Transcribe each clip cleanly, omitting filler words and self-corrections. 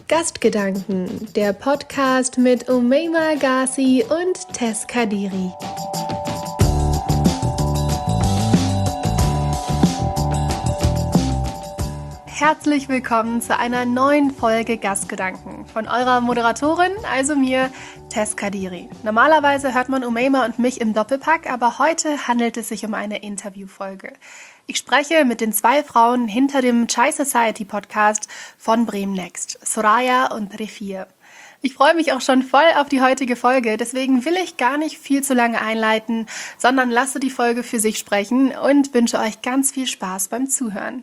Gastgedanken, der Podcast mit Umeima Ghazi und Tess Kadiri. Herzlich willkommen zu einer neuen Folge Gastgedanken von eurer Moderatorin, also mir, Tess Kadiri. Normalerweise hört man Umeima und mich im Doppelpack, aber heute handelt es sich um eine Interviewfolge. Ich spreche mit den zwei Frauen hinter dem Chai Society Podcast von Bremen Next, Soraya und Refia. Ich freue mich auch schon voll auf die heutige Folge, deswegen will ich gar nicht viel zu lange einleiten, sondern lasse die Folge für sich sprechen und wünsche euch ganz viel Spaß beim Zuhören.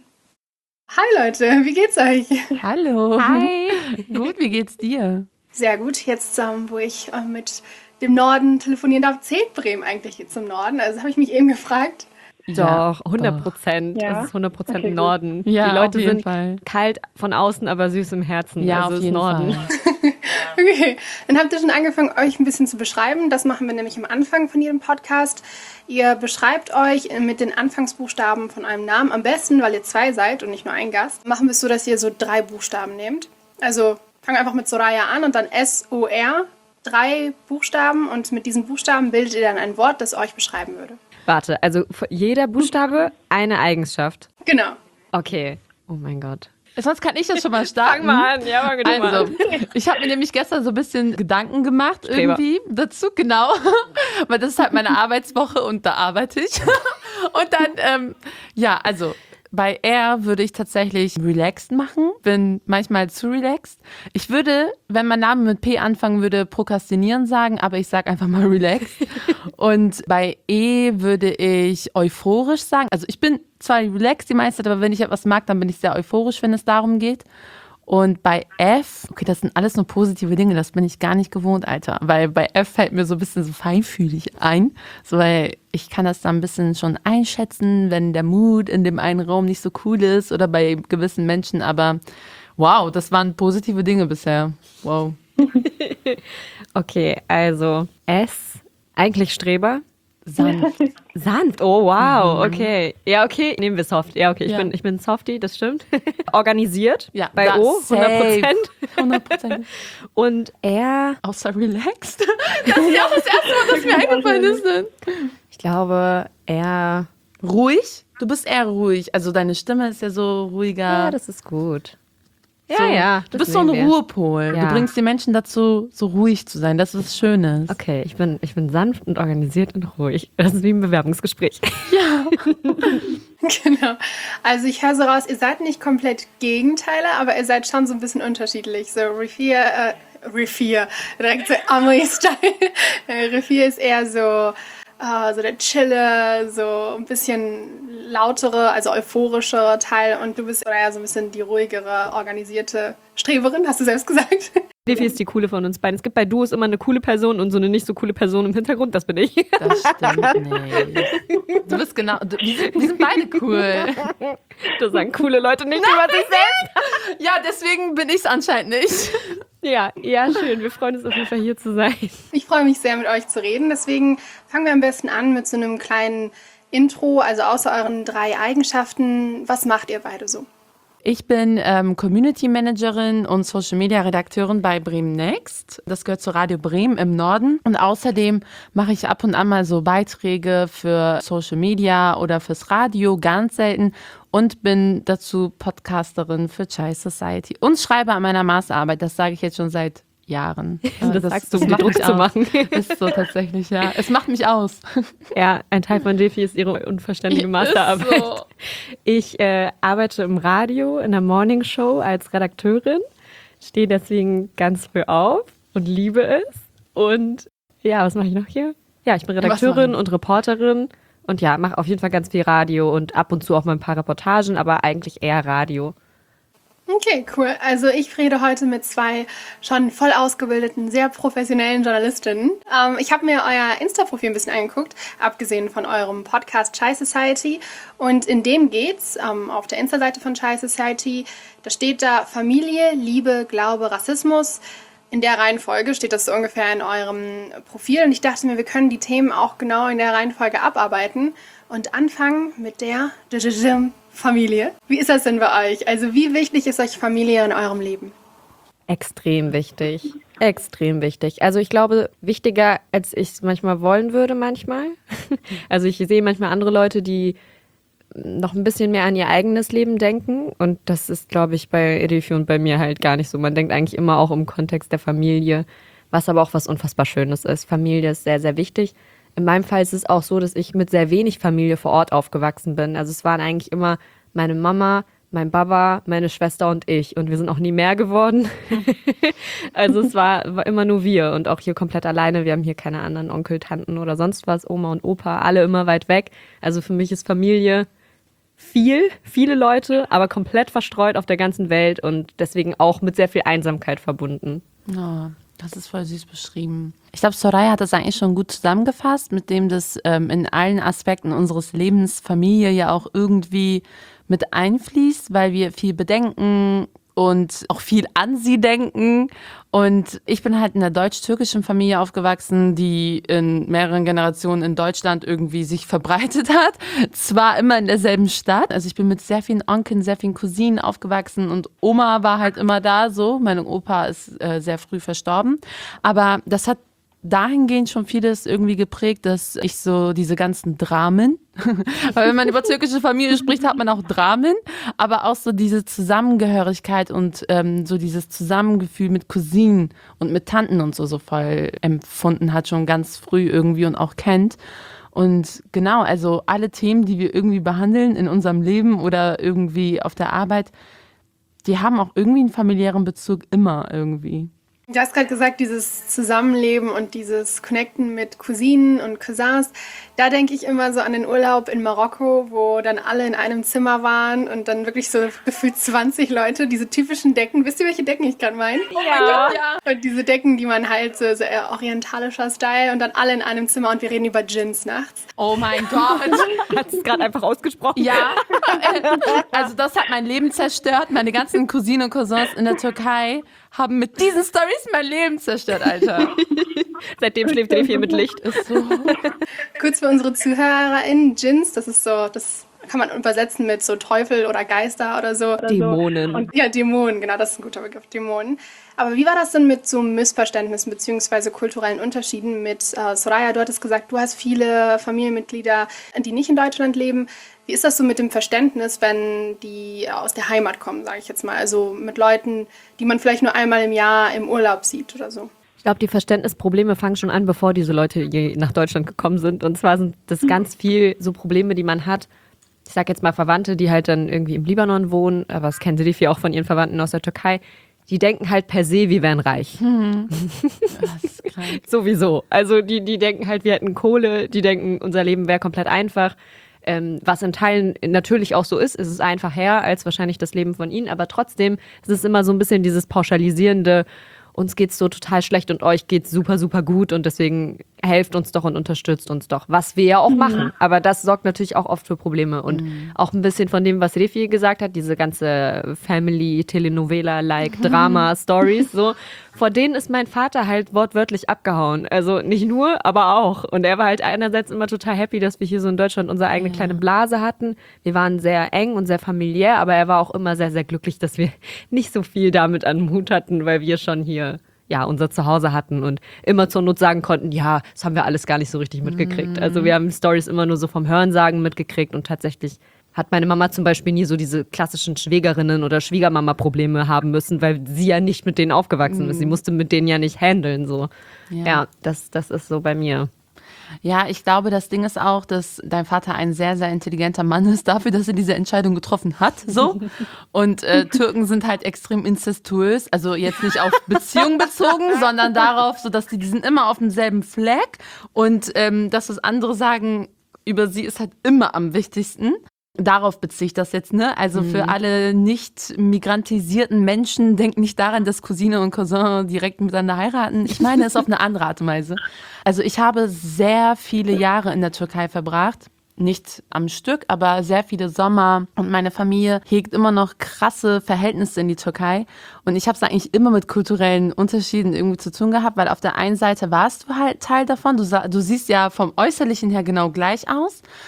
Hi Leute, wie geht's euch? Hallo. Hi. Gut, wie geht's dir? Sehr gut, jetzt wo ich mit dem Norden telefonieren darf, zählt Bremen eigentlich zum Norden? Also habe ich mich eben gefragt. Doch, 100%. Ja. Das ist 100% Okay, im Norden. Ja, die Leute auf jeden sind Fall. kalt von außen, aber süß im Herzen. Ja, also auf ist jeden Norden. Fall. Okay, dann habt ihr schon angefangen, euch ein bisschen zu beschreiben. Das machen wir nämlich am Anfang von jedem Podcast. Ihr beschreibt euch mit den Anfangsbuchstaben von einem Namen. Am besten, weil ihr zwei seid und nicht nur ein Gast, machen wir es so, dass ihr so 3 Buchstaben nehmt. Also fangen wir einfach mit Soraya an und dann S-O-R, 3 Buchstaben. Und mit diesen Buchstaben bildet ihr dann ein Wort, das euch beschreiben würde. Warte, also jeder Buchstabe eine Eigenschaft. Genau. Okay. Oh mein Gott. Sonst kann ich das schon mal starten. an. Ja, fang mal Also, an. ich habe mir nämlich gestern so ein bisschen Gedanken gemacht Streber. irgendwie dazu, genau. Weil das ist halt meine Arbeitswoche und da arbeite ich. Und dann, also bei R würde ich tatsächlich relaxed machen. Bin manchmal zu relaxed. Ich würde, wenn mein Name mit P anfangen würde, prokrastinieren sagen, aber ich sage einfach mal relaxed. Und bei E würde ich euphorisch sagen. Also ich bin zwar relaxed die meiste Zeit, aber wenn ich etwas mag, dann bin ich sehr euphorisch, wenn es darum geht. Und bei F, okay, das sind alles nur positive Dinge, das bin ich gar nicht gewohnt, Alter. Weil bei F fällt mir so ein bisschen so feinfühlig ein. So, weil ich kann das dann ein bisschen schon einschätzen, wenn der Mood in dem einen Raum nicht so cool ist oder bei gewissen Menschen. Aber wow, das waren positive Dinge bisher. Wow. Okay, also S, eigentlich Streber. Sanft. Sanft, oh wow, okay. Ja, okay, nehmen wir Soft. Ja, okay, Ja. ich bin Softie, das stimmt. Organisiert, Ja, bei das O, 100%. 100%. Und R, Außer relaxed. Das ist ja auch das erste Mal, das mir eingefallen ist. ich glaube, R, Ruhig? Du bist eher ruhig. Also deine Stimme ist ja so ruhiger. ja, das ist gut. Ja, so, ja. Du das bist so ein nehmen wir. Ruhepol. Ja. Du bringst die Menschen dazu, so ruhig zu sein. Das ist was Schönes. Okay, ich bin sanft und organisiert und ruhig. Das ist wie ein Bewerbungsgespräch. Genau. Also ich höre so raus, ihr seid nicht komplett Gegenteile, aber ihr seid schon so ein bisschen unterschiedlich. So Refia, direkt so Amoy-Style. Refia ist eher so der Chille, so ein bisschen lautere, also euphorischere Teil und du bist eher so ein bisschen die ruhigere, organisierte Streberin, hast du selbst gesagt. Defi ist die coole von uns beiden. Es gibt bei Duos immer eine coole Person und so eine nicht so coole Person im Hintergrund. Das bin ich. Das stimmt nicht. Du bist genau. Wir sind beide cool. Das sagen coole Leute nicht über sich selbst. Ja, deswegen bin ich es anscheinend nicht. Ja, schön. Wir freuen uns auf jeden Fall hier zu sein. Ich freue mich sehr, mit euch zu reden. Deswegen fangen wir am besten an mit so einem kleinen Intro. Also außer euren 3 Eigenschaften, was macht ihr beide so? Ich bin Community Managerin und Social Media Redakteurin bei Bremen Next. Das gehört zu Radio Bremen im Norden. Und außerdem mache ich ab und an mal so Beiträge für Social Media oder fürs Radio, ganz selten. Und bin dazu Podcasterin für Chai Society und schreibe an meiner Masterarbeit. Das sage ich jetzt schon seit Jahren. Das sagst du, um macht Druck mich zu aus. machen. Ist so tatsächlich, ja. Es macht mich aus. Ja, ein Teil von Defi ist ihre unverständliche Masterarbeit. Ist so. Ich arbeite im Radio in der Morning Show als Redakteurin, stehe deswegen ganz früh auf und liebe es. Und ja, was mache ich noch hier? Ja, ich bin Redakteurin und Reporterin und ja, mache auf jeden Fall ganz viel Radio und ab und zu auch mal ein paar Reportagen, aber eigentlich eher Radio. Okay, cool. Also ich rede heute mit 2 schon voll ausgebildeten, sehr professionellen Journalistinnen. Ich habe mir euer Insta-Profil ein bisschen angeguckt, abgesehen von eurem Podcast Chai Society. Und in dem geht's auf der Insta-Seite von Chai Society, da steht da Familie, Liebe, Glaube, Rassismus. In der Reihenfolge steht das so ungefähr in eurem Profil. Und ich dachte mir, wir können die Themen auch genau in der Reihenfolge abarbeiten und anfangen mit der Familie. Wie ist das denn bei euch? Also wie wichtig ist euch Familie in eurem Leben? Extrem wichtig. Extrem wichtig. Also ich glaube, wichtiger, als ich es manchmal wollen würde manchmal. Also ich sehe manchmal andere Leute, die noch ein bisschen mehr an ihr eigenes Leben denken. Und das ist, glaube ich, bei Edifi und bei mir halt gar nicht so. Man denkt eigentlich immer auch im Kontext der Familie, was aber auch was unfassbar Schönes ist. Familie ist sehr, sehr wichtig. In meinem Fall ist es auch so, dass ich mit sehr wenig Familie vor Ort aufgewachsen bin. Also es waren eigentlich immer meine Mama, mein Papa, meine Schwester und ich. Und wir sind auch nie mehr geworden. Also es war immer nur wir und auch hier komplett alleine. Wir haben hier keine anderen Onkel, Tanten oder sonst was, Oma und Opa, alle immer weit weg. Also für mich ist Familie viele Leute, aber komplett verstreut auf der ganzen Welt und deswegen auch mit sehr viel Einsamkeit verbunden. Oh, das ist voll süß beschrieben. Ich glaube, Soraya hat das eigentlich schon gut zusammengefasst, mit dem das in allen Aspekten unseres Lebens Familie ja auch irgendwie mit einfließt, weil wir viel bedenken und auch viel an sie denken. Und ich bin halt in einer deutsch-türkischen Familie aufgewachsen, die in mehreren Generationen in Deutschland irgendwie sich verbreitet hat. Zwar immer in derselben Stadt. Also ich bin mit sehr vielen Onkeln, sehr vielen Cousinen aufgewachsen und Oma war halt immer da so. Mein Opa ist sehr früh verstorben. Aber das hat dahingehend schon vieles irgendwie geprägt, dass ich so diese ganzen Dramen, weil wenn man über türkische Familie spricht, hat man auch Dramen, aber auch so diese Zusammengehörigkeit und so dieses Zusammengefühl mit Cousinen und mit Tanten und so voll empfunden hat, schon ganz früh irgendwie und auch kennt. Und genau, also alle Themen, die wir irgendwie behandeln in unserem Leben oder irgendwie auf der Arbeit, die haben auch irgendwie einen familiären Bezug immer irgendwie. Du hast gerade gesagt, dieses Zusammenleben und dieses Connecten mit Cousinen und Cousins, da denke ich immer so an den Urlaub in Marokko, wo dann alle in einem Zimmer waren und dann wirklich so gefühlt 20 Leute, diese typischen Decken. Wisst ihr, welche Decken ich gerade meine? Ja. Und diese Decken, die man halt so eher orientalischer Style und dann alle in einem Zimmer und wir reden über Gins nachts. Oh mein Gott. Hat es gerade einfach ausgesprochen? Ja, also das hat mein Leben zerstört. Meine ganzen Cousinen und Cousins in der Türkei haben mit diesen Stories mein Leben zerstört, Alter. Seitdem schläft ihr viel mit Licht. Ist so. Kurz für unsere ZuhörerInnen, Djinns, das ist so, das kann man übersetzen mit so Teufel oder Geister oder so. Dämonen. Und, ja, Dämonen, genau, das ist ein guter Begriff, Dämonen. Aber wie war das denn mit so Missverständnissen bzw. kulturellen Unterschieden mit Soraya? Du hattest gesagt, du hast viele Familienmitglieder, die nicht in Deutschland leben. Wie ist das so mit dem Verständnis, wenn die aus der Heimat kommen, sage ich jetzt mal? Also mit Leuten, die man vielleicht nur einmal im Jahr im Urlaub sieht oder so? Ich glaube, die Verständnisprobleme fangen schon an, bevor diese Leute hier nach Deutschland gekommen sind. Und zwar sind das ganz viel so Probleme, die man hat. Ich sage jetzt mal Verwandte, die halt dann irgendwie im Libanon wohnen, aber das kennen sie die viel auch von ihren Verwandten aus der Türkei. Die denken halt per se, wir wären reich. Das ist krank. Sowieso. Also die denken halt, wir hätten Kohle, die denken, unser Leben wäre komplett einfach. Was in Teilen natürlich auch so ist. Es ist einfacher als wahrscheinlich das Leben von ihnen, aber trotzdem ist es immer so ein bisschen dieses pauschalisierende, uns geht's so total schlecht und euch geht's super, super gut und deswegen helft uns doch und unterstützt uns doch, was wir ja auch machen. Aber das sorgt natürlich auch oft für Probleme und auch ein bisschen von dem, was Refi gesagt hat, diese ganze Family-Telenovela-like Drama-Stories, so, vor denen ist mein Vater halt wortwörtlich abgehauen. Also nicht nur, aber auch. Und er war halt einerseits immer total happy, dass wir hier so in Deutschland unsere eigene kleine Blase hatten. Wir waren sehr eng und sehr familiär, aber er war auch immer sehr, sehr glücklich, dass wir nicht so viel damit an Mut hatten, weil wir schon hier ja unser Zuhause hatten und immer zur Not sagen konnten, ja, das haben wir alles gar nicht so richtig mitgekriegt. Also wir haben Stories immer nur so vom Hörensagen mitgekriegt und tatsächlich hat meine Mama zum Beispiel nie so diese klassischen Schwägerinnen- oder Schwiegermama-Probleme haben müssen, weil sie ja nicht mit denen aufgewachsen ist. Sie musste mit denen ja nicht handeln. So. Ja, das ist so bei mir. Ja, ich glaube, das Ding ist auch, dass dein Vater ein sehr, sehr intelligenter Mann ist dafür, dass er diese Entscheidung getroffen hat. So. Und Türken sind halt extrem inzestuös. Also jetzt nicht auf Beziehung bezogen, sondern darauf, so dass die sind immer auf demselben Fleck. Und das, was andere sagen über sie, ist halt immer am wichtigsten. Darauf beziehe ich das jetzt, ne? Also für alle nicht migrantisierten Menschen, denkt nicht daran, dass Cousine und Cousin direkt miteinander heiraten. Ich meine es auf eine andere Art und Weise. Also ich habe sehr viele Jahre in der Türkei verbracht. Nicht am Stück, aber sehr viele Sommer. Und meine Familie hegt immer noch krasse Verhältnisse in die Türkei. Und ich habe es eigentlich immer mit kulturellen Unterschieden irgendwie zu tun gehabt, weil auf der einen Seite warst du halt Teil davon. Du siehst ja vom Äußerlichen her genau gleich aus.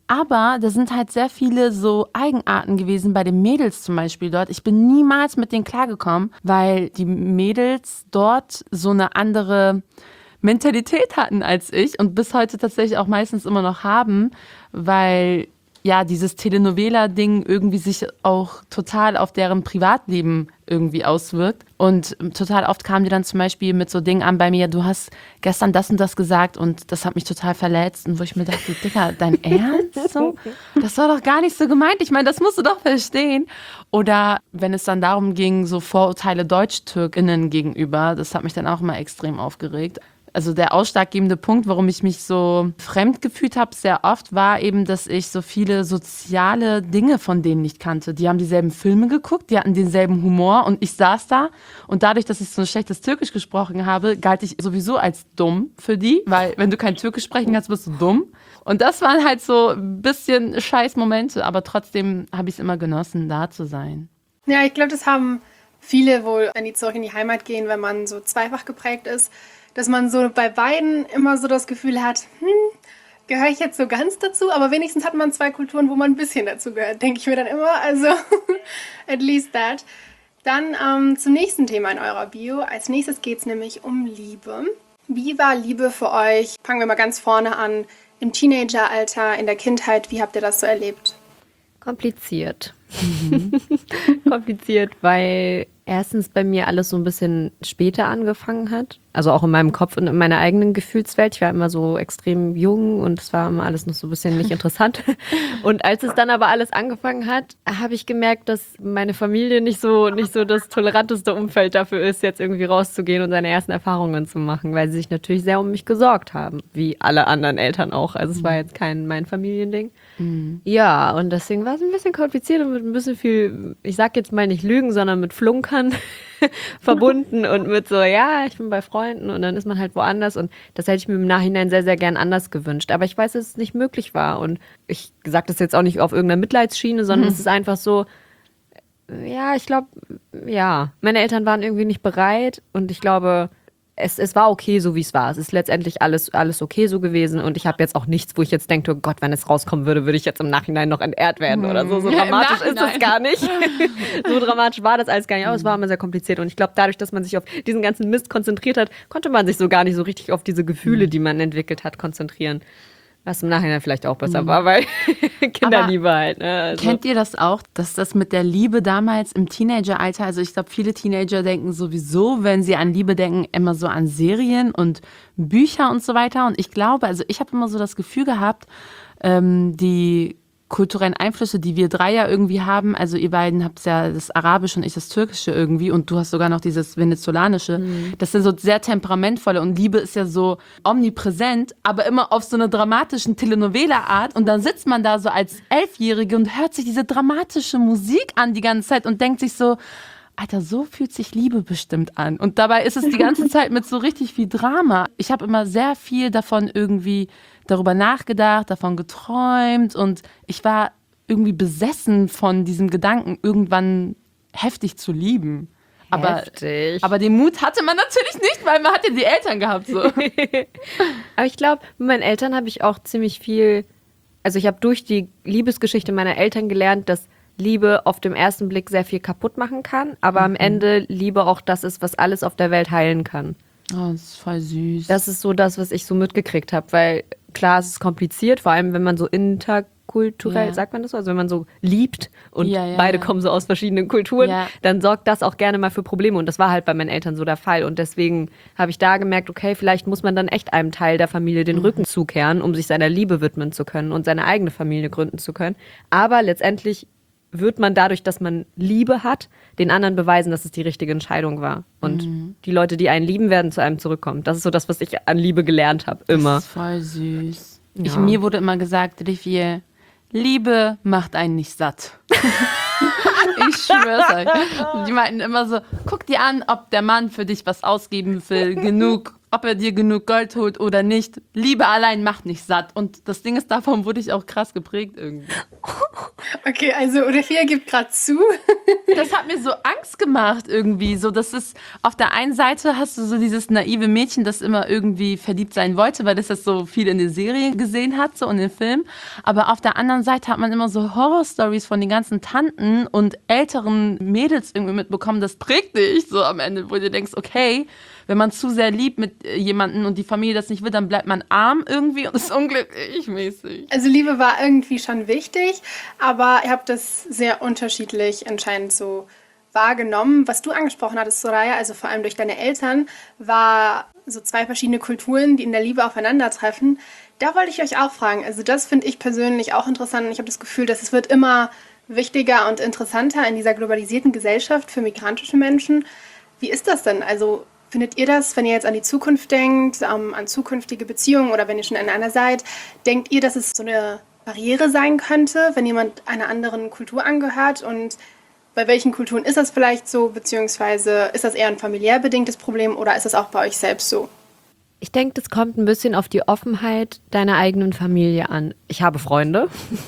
Aber da sind halt sehr viele so Eigenarten gewesen bei den Mädels zum Beispiel dort. Ich bin niemals mit denen klargekommen, weil die Mädels dort so eine andere Mentalität hatten als ich und bis heute tatsächlich auch meistens immer noch haben, weil ja dieses Telenovela-Ding irgendwie sich auch total auf deren Privatleben irgendwie auswirkt. Und total oft kamen die dann zum Beispiel mit so Dingen an bei mir, du hast gestern das und das gesagt und das hat mich total verletzt. Und wo ich mir dachte, Digga, dein Ernst? So? Das war doch gar nicht so gemeint. Ich meine, das musst du doch verstehen. Oder wenn es dann darum ging, so Vorurteile DeutschTürkInnen gegenüber, das hat mich dann auch immer extrem aufgeregt. Also der ausschlaggebende Punkt, warum ich mich so fremd gefühlt habe, sehr oft, war eben, dass ich so viele soziale Dinge von denen nicht kannte. Die haben dieselben Filme geguckt, die hatten denselben Humor und ich saß da und dadurch, dass ich so ein schlechtes Türkisch gesprochen habe, galt ich sowieso als dumm für die, weil wenn du kein Türkisch sprechen kannst, bist du dumm. Und das waren halt so ein bisschen scheiß Momente, aber trotzdem habe ich es immer genossen, da zu sein. Ja, ich glaube, das haben viele wohl, wenn die zurück in die Heimat gehen, wenn man so zweifach geprägt ist, dass man so bei beiden immer so das Gefühl hat, gehöre ich jetzt so ganz dazu? Aber wenigstens hat man zwei Kulturen, wo man ein bisschen dazu gehört, denke ich mir dann immer. Also, at least that. Dann zum nächsten Thema in eurer Bio. Als nächstes geht es nämlich um Liebe. Wie war Liebe für euch? Fangen wir mal ganz vorne an. Im Teenageralter, in der Kindheit, wie habt ihr das so erlebt? Kompliziert. Kompliziert, weil erstens bei mir alles so ein bisschen später angefangen hat. Also auch in meinem Kopf und in meiner eigenen Gefühlswelt. Ich war immer so extrem jung und es war immer alles noch so ein bisschen nicht interessant. Und als es dann aber alles angefangen hat, habe ich gemerkt, dass meine Familie nicht so das toleranteste Umfeld dafür ist, jetzt irgendwie rauszugehen und seine ersten Erfahrungen zu machen, weil sie sich natürlich sehr um mich gesorgt haben, wie alle anderen Eltern auch. Also es war jetzt kein mein Familiending. Ja, und deswegen war es ein bisschen kompliziert und mit ein bisschen viel, ich sag jetzt mal nicht Lügen, sondern mit Flunkern verbunden und mit so, ja, ich bin bei Freunden und dann ist man halt woanders und das hätte ich mir im Nachhinein sehr, sehr gern anders gewünscht. Aber ich weiß, dass es nicht möglich war und ich sage das jetzt auch nicht auf irgendeiner Mitleidsschiene, sondern es ist einfach so, ja, ich glaube, ja, meine Eltern waren irgendwie nicht bereit und ich glaube, es war okay, so wie es war. Es ist letztendlich alles okay so gewesen und ich habe jetzt auch nichts, wo ich jetzt denke, oh Gott, wenn es rauskommen würde, würde ich jetzt im Nachhinein noch entehrt werden oder so. So dramatisch ist das gar nicht. So dramatisch war das alles gar nicht, aber es war immer sehr kompliziert und ich glaube, dadurch, dass man sich auf diesen ganzen Mist konzentriert hat, konnte man sich so gar nicht so richtig auf diese Gefühle, die man entwickelt hat, konzentrieren. Was im Nachhinein vielleicht auch besser war, weil Kinderliebe halt. Ne? Also. Kennt ihr das auch, dass das mit der Liebe damals im Teenageralter, also ich glaube, viele Teenager denken sowieso, wenn sie an Liebe denken, immer so an Serien und Bücher und so weiter. Und ich glaube, also ich habe immer so das Gefühl gehabt, die kulturellen Einflüsse, die wir drei ja irgendwie haben, also ihr beiden habt ja das Arabische und ich das Türkische irgendwie und du hast sogar noch dieses Venezolanische, das sind so sehr temperamentvolle und Liebe ist ja so omnipräsent, aber immer auf so einer dramatischen Telenovela-Art und dann sitzt man da so als Elfjährige und hört sich diese dramatische Musik an die ganze Zeit und denkt sich so, Alter, so fühlt sich Liebe bestimmt an. Und dabei ist es die ganze Zeit mit so richtig viel Drama. Ich habe immer sehr viel davon irgendwie darüber nachgedacht, davon geträumt und ich war irgendwie besessen von diesem Gedanken, irgendwann heftig zu lieben. Aber den Mut hatte man natürlich nicht, weil man hat ja die Eltern gehabt. So. Aber ich glaube, mit meinen Eltern habe ich auch ziemlich viel, also ich habe durch die Liebesgeschichte meiner Eltern gelernt, dass Liebe auf dem ersten Blick sehr viel kaputt machen kann, aber am Ende Liebe auch das ist, was alles auf der Welt heilen kann. Oh, das ist voll süß. Das ist so das, was ich so mitgekriegt habe, weil klar, es ist kompliziert, vor allem wenn man so interkulturell, sagt man das so, also wenn man so liebt und beide kommen so aus verschiedenen Kulturen, dann sorgt das auch gerne mal für Probleme und das war halt bei meinen Eltern so der Fall und deswegen habe ich da gemerkt, okay, vielleicht muss man dann echt einem Teil der Familie den Rücken zukehren, um sich seiner Liebe widmen zu können und seine eigene Familie gründen zu können, aber letztendlich wird man dadurch, dass man Liebe hat, den anderen beweisen, dass es die richtige Entscheidung war. Und die Leute, die einen lieben, werden zu einem zurückkommen. Das ist so das, was ich an Liebe gelernt habe, immer. Das ist voll süß. Ja. Mir wurde immer gesagt, Rivier, Liebe macht einen nicht satt. Ich schwör's euch. Und die meinten immer so, guck dir an, ob der Mann für dich was ausgeben will, genug ob er dir genug Gold holt oder nicht. Liebe allein macht nicht satt. Und das Ding ist, davon wurde ich auch krass geprägt irgendwie. Okay, also Olivia gibt gerade zu. Das hat mir so Angst gemacht irgendwie. So, das ist, auf der einen Seite hast du so dieses naive Mädchen, das immer irgendwie verliebt sein wollte, weil das so viel in der Serie gesehen hat, so in den Film. Aber auf der anderen Seite hat man immer so Horrorstories von den ganzen Tanten und älteren Mädels irgendwie mitbekommen. Das prägt dich so am Ende, wo du denkst, okay, wenn man zu sehr liebt mit jemandem und die Familie das nicht will, dann bleibt man arm irgendwie und ist unglücklich mäßig. Also Liebe war irgendwie schon wichtig, aber ihr habt das sehr unterschiedlich anscheinend so wahrgenommen. Was du angesprochen hattest, Soraya, also vor allem durch deine Eltern, war so 2 verschiedene Kulturen, die in der Liebe aufeinandertreffen. Da wollte ich euch auch fragen. Also das finde ich persönlich auch interessant und ich habe das Gefühl, dass es wird immer wichtiger und interessanter in dieser globalisierten Gesellschaft für migrantische Menschen. Wie ist das denn? Also findet ihr das, wenn ihr jetzt an die Zukunft denkt, an zukünftige Beziehungen oder wenn ihr schon in einer seid, denkt ihr, dass es so eine Barriere sein könnte, wenn jemand einer anderen Kultur angehört? Und bei welchen Kulturen ist das vielleicht so, beziehungsweise ist das eher ein familiär bedingtes Problem oder ist das auch bei euch selbst so? Ich denke, das kommt ein bisschen auf die Offenheit deiner eigenen Familie an. Ich habe Freunde,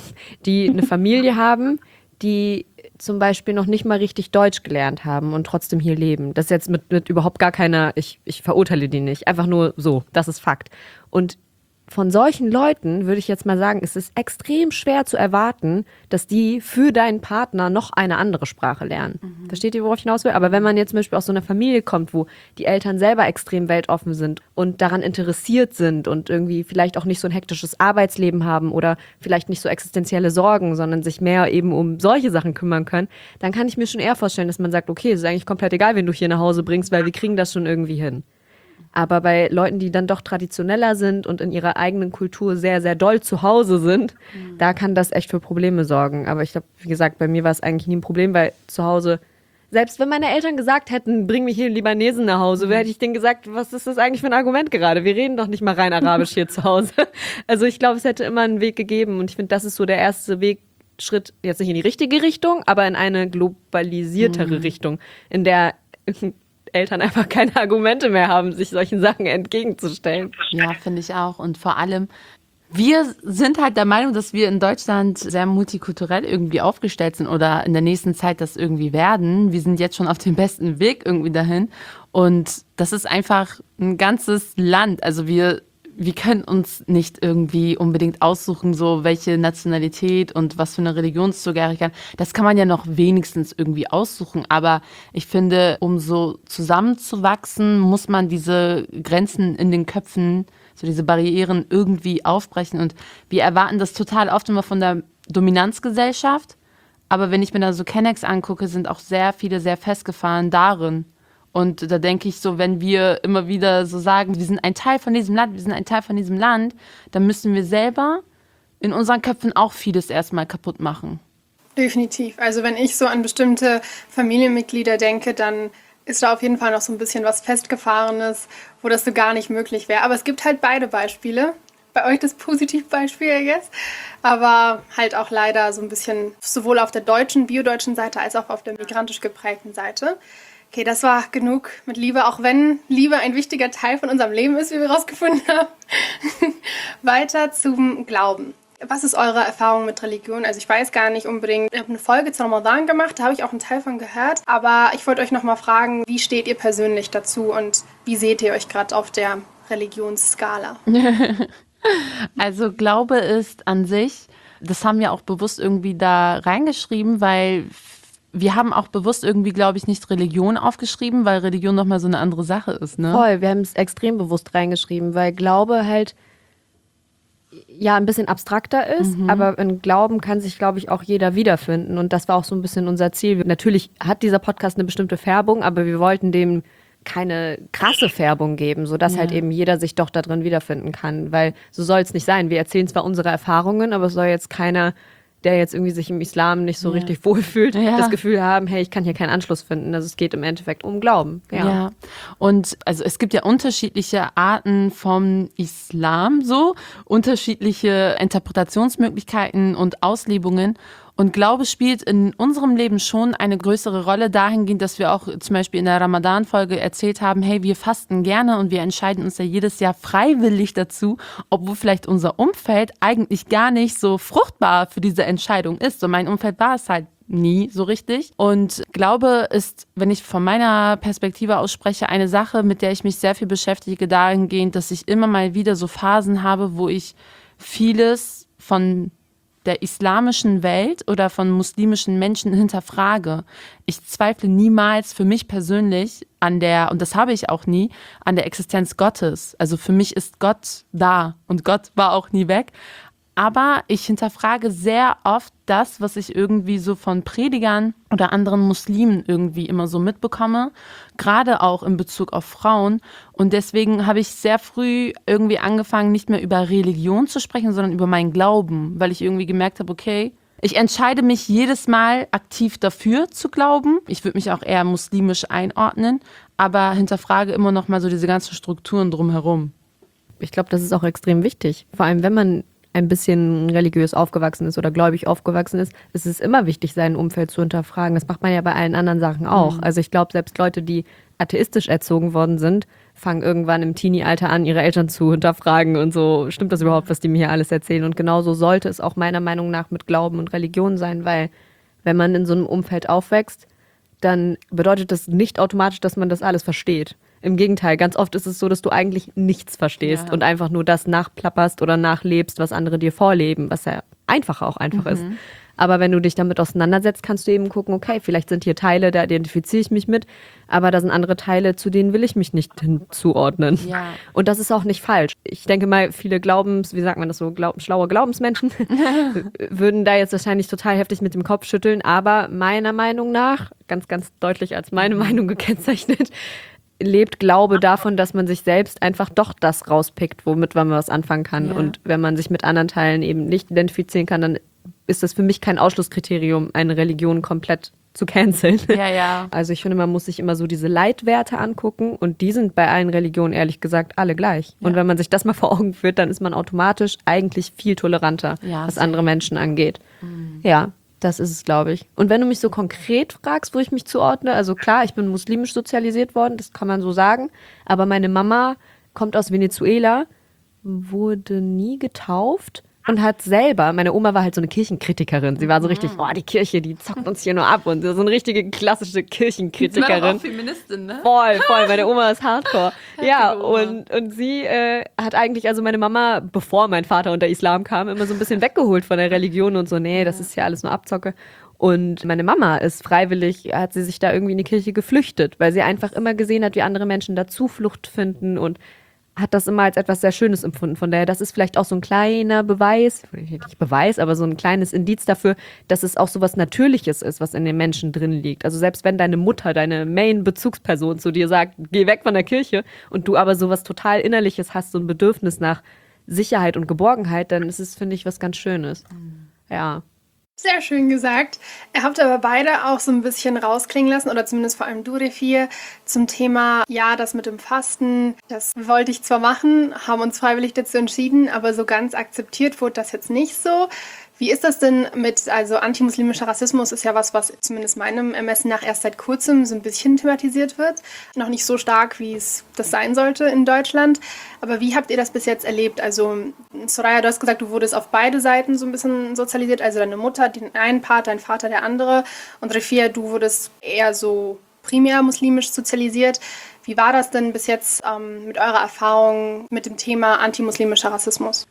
die eine Familie haben, die zum Beispiel noch nicht mal richtig Deutsch gelernt haben und trotzdem hier leben. Das ist jetzt mit überhaupt gar keiner, ich verurteile die nicht. Einfach nur so, das ist Fakt. Und von solchen Leuten würde ich jetzt mal sagen, es ist extrem schwer zu erwarten, dass die für deinen Partner noch eine andere Sprache lernen. Versteht ihr, worauf ich hinaus will? Aber wenn man jetzt zum Beispiel aus so einer Familie kommt, wo die Eltern selber extrem weltoffen sind und daran interessiert sind und irgendwie vielleicht auch nicht so ein hektisches Arbeitsleben haben oder vielleicht nicht so existenzielle Sorgen, sondern sich mehr eben um solche Sachen kümmern können, dann kann ich mir schon eher vorstellen, dass man sagt, okay, es ist eigentlich komplett egal, wen du hier nach Hause bringst, weil wir kriegen das schon irgendwie hin. Aber bei Leuten, die dann doch traditioneller sind und in ihrer eigenen Kultur sehr, sehr doll zu Hause sind, da kann das echt für Probleme sorgen. Aber ich glaube, wie gesagt, bei mir war es eigentlich nie ein Problem, weil zu Hause, selbst wenn meine Eltern gesagt hätten, bring mich hier einen Libanesen nach Hause, hätte ich denen gesagt, was ist das eigentlich für ein Argument gerade? Wir reden doch nicht mal rein Arabisch hier zu Hause. Also ich glaube, es hätte immer einen Weg gegeben und ich finde, das ist so der erste Wegschritt, jetzt nicht in die richtige Richtung, aber in eine globalisiertere Richtung, in der Eltern einfach keine Argumente mehr haben, sich solchen Sachen entgegenzustellen. Ja, finde ich auch. Und vor allem, wir sind halt der Meinung, dass wir in Deutschland sehr multikulturell irgendwie aufgestellt sind oder in der nächsten Zeit das irgendwie werden. Wir sind jetzt schon auf dem besten Weg irgendwie dahin. Und das ist einfach ein ganzes Land. Also wir können uns nicht irgendwie unbedingt aussuchen, so welche Nationalität und was für eine Religionszugehörigkeit. Das kann man ja noch wenigstens irgendwie aussuchen. Aber ich finde, um so zusammenzuwachsen, muss man diese Grenzen in den Köpfen, so diese Barrieren irgendwie aufbrechen. Und wir erwarten das total oft immer von der Dominanzgesellschaft. Aber wenn ich mir da so Kennex angucke, sind auch sehr viele sehr festgefahren darin. Und da denke ich so, wenn wir immer wieder so sagen, wir sind ein Teil von diesem Land, wir sind ein Teil von diesem Land, dann müssen wir selber in unseren Köpfen auch vieles erstmal kaputt machen. Definitiv. Also wenn ich so an bestimmte Familienmitglieder denke, dann ist da auf jeden Fall noch so ein bisschen was Festgefahrenes, wo das so gar nicht möglich wäre. Aber es gibt halt beide Beispiele. Bei euch das Positivbeispiel, I guess. Aber halt auch leider so ein bisschen sowohl auf der deutschen, biodeutschen Seite als auch auf der migrantisch geprägten Seite. Okay, das war genug mit Liebe, auch wenn Liebe ein wichtiger Teil von unserem Leben ist, wie wir rausgefunden haben. Weiter zum Glauben. Was ist eure Erfahrung mit Religion? Also ich weiß gar nicht unbedingt, ich habe eine Folge zu Ramadan gemacht, da habe ich auch einen Teil von gehört. Aber ich wollte euch nochmal fragen, wie steht ihr persönlich dazu und wie seht ihr euch gerade auf der Religionsskala? Also Glaube ist an sich, das haben wir auch bewusst irgendwie da reingeschrieben, weil wir haben auch bewusst irgendwie, glaube ich, nicht Religion aufgeschrieben, weil Religion nochmal so eine andere Sache ist, ne? Voll, wir haben es extrem bewusst reingeschrieben, weil Glaube halt ja ein bisschen abstrakter ist, aber in Glauben kann sich, glaube ich, auch jeder wiederfinden. Und das war auch so ein bisschen unser Ziel. Natürlich hat dieser Podcast eine bestimmte Färbung, aber wir wollten dem keine krasse Färbung geben, sodass halt eben jeder sich doch da drin wiederfinden kann. Weil so soll es nicht sein. Wir erzählen zwar unsere Erfahrungen, aber es soll jetzt keiner, der jetzt irgendwie sich im Islam nicht so richtig wohlfühlt, das Gefühl haben, hey, ich kann hier keinen Anschluss finden. Also es geht im Endeffekt um Glauben. Ja. Und also es gibt ja unterschiedliche Arten vom Islam, so unterschiedliche Interpretationsmöglichkeiten und Auslebungen. Und Glaube spielt in unserem Leben schon eine größere Rolle dahingehend, dass wir auch zum Beispiel in der Ramadan-Folge erzählt haben, hey, wir fasten gerne und wir entscheiden uns ja jedes Jahr freiwillig dazu, obwohl vielleicht unser Umfeld eigentlich gar nicht so fruchtbar für diese Entscheidung ist. So mein Umfeld war es halt nie so richtig. Und Glaube ist, wenn ich von meiner Perspektive aus spreche, eine Sache, mit der ich mich sehr viel beschäftige, dahingehend, dass ich immer mal wieder so Phasen habe, wo ich vieles von der islamischen Welt oder von muslimischen Menschen hinterfrage. Ich zweifle niemals für mich persönlich an der, und das habe ich auch nie, an der Existenz Gottes. Also für mich ist Gott da und Gott war auch nie weg. Aber ich hinterfrage sehr oft das, was ich irgendwie so von Predigern oder anderen Muslimen irgendwie immer so mitbekomme, gerade auch in Bezug auf Frauen. Und deswegen habe ich sehr früh irgendwie angefangen, nicht mehr über Religion zu sprechen, sondern über meinen Glauben, weil ich irgendwie gemerkt habe, okay, ich entscheide mich jedes Mal aktiv dafür zu glauben. Ich würde mich auch eher muslimisch einordnen, aber hinterfrage immer noch mal so diese ganzen Strukturen drumherum. Ich glaube, das ist auch extrem wichtig. Vor allem, wenn man ein bisschen religiös aufgewachsen ist oder gläubig aufgewachsen ist, ist es immer wichtig, sein Umfeld zu hinterfragen. Das macht man ja bei allen anderen Sachen auch. Also ich glaube, selbst Leute, die atheistisch erzogen worden sind, fangen irgendwann im Teenie-Alter an, ihre Eltern zu hinterfragen und so, stimmt das überhaupt, was die mir hier alles erzählen? Und genauso sollte es auch meiner Meinung nach mit Glauben und Religion sein, weil wenn man in so einem Umfeld aufwächst, dann bedeutet das nicht automatisch, dass man das alles versteht. Im Gegenteil, ganz oft ist es so, dass du eigentlich nichts verstehst und einfach nur das nachplapperst oder nachlebst, was andere dir vorleben, was ja auch einfach ist. Aber wenn du dich damit auseinandersetzt, kannst du eben gucken, okay, vielleicht sind hier Teile, da identifiziere ich mich mit, aber da sind andere Teile, zu denen will ich mich nicht hinzuordnen. Ja. Und das ist auch nicht falsch. Ich denke mal, viele schlaue Glaubensmenschen würden da jetzt wahrscheinlich total heftig mit dem Kopf schütteln, aber meiner Meinung nach, ganz, ganz deutlich als meine Meinung gekennzeichnet, lebt Glaube davon, dass man sich selbst einfach doch das rauspickt, womit man was anfangen kann. Ja. Und wenn man sich mit anderen Teilen eben nicht identifizieren kann, dann ist das für mich kein Ausschlusskriterium, eine Religion komplett zu canceln. Ja. Also ich finde, man muss sich immer so diese Leitwerte angucken und die sind bei allen Religionen ehrlich gesagt alle gleich. Ja. Und wenn man sich das mal vor Augen führt, dann ist man automatisch eigentlich viel toleranter, was andere Menschen angeht. Ja. Das ist es, glaube ich. Und wenn du mich so konkret fragst, wo ich mich zuordne, also klar, ich bin muslimisch sozialisiert worden, das kann man so sagen, aber meine Mama kommt aus Venezuela, wurde nie getauft und hat selber, meine Oma war halt so eine Kirchenkritikerin, sie war so richtig, die Kirche, die zockt uns hier nur ab und so eine richtige klassische Kirchenkritikerin. Sie war doch auch Feministin, ne? Voll, meine Oma ist Hardcore. Ja, und sie hat eigentlich, also meine Mama, bevor mein Vater unter Islam kam, immer so ein bisschen weggeholt von der Religion und so, nee, das ist ja alles nur Abzocke. Und meine Mama ist freiwillig, hat sie sich da irgendwie in die Kirche geflüchtet, weil sie einfach immer gesehen hat, wie andere Menschen da Zuflucht finden und hat das immer als etwas sehr Schönes empfunden. Von daher, das ist vielleicht auch so ein kleiner Beweis, nicht Beweis, aber so ein kleines Indiz dafür, dass es auch so was Natürliches ist, was in den Menschen drin liegt. Also selbst wenn deine Mutter, deine Main-Bezugsperson zu dir sagt, geh weg von der Kirche und du aber sowas total Innerliches hast, so ein Bedürfnis nach Sicherheit und Geborgenheit, dann ist es, finde ich, was ganz Schönes. Ja. Sehr schön gesagt. Ihr habt aber beide auch so ein bisschen rausklingen lassen, oder zumindest vor allem du, Refir, zum Thema, ja, das mit dem Fasten, das wollte ich zwar machen, haben uns freiwillig dazu entschieden, aber so ganz akzeptiert wurde das jetzt nicht so. Wie ist das denn also antimuslimischer Rassismus ist ja was zumindest meinem Ermessen nach erst seit kurzem so ein bisschen thematisiert wird. Noch nicht so stark, wie es das sein sollte in Deutschland. Aber wie habt ihr das bis jetzt erlebt? Also Soraya, du hast gesagt, du wurdest auf beide Seiten so ein bisschen sozialisiert. Also deine Mutter, den einen Part, dein Vater, der andere. Und Refir, du wurdest eher so primär muslimisch sozialisiert. Wie war das denn bis jetzt mit eurer Erfahrung mit dem Thema antimuslimischer Rassismus?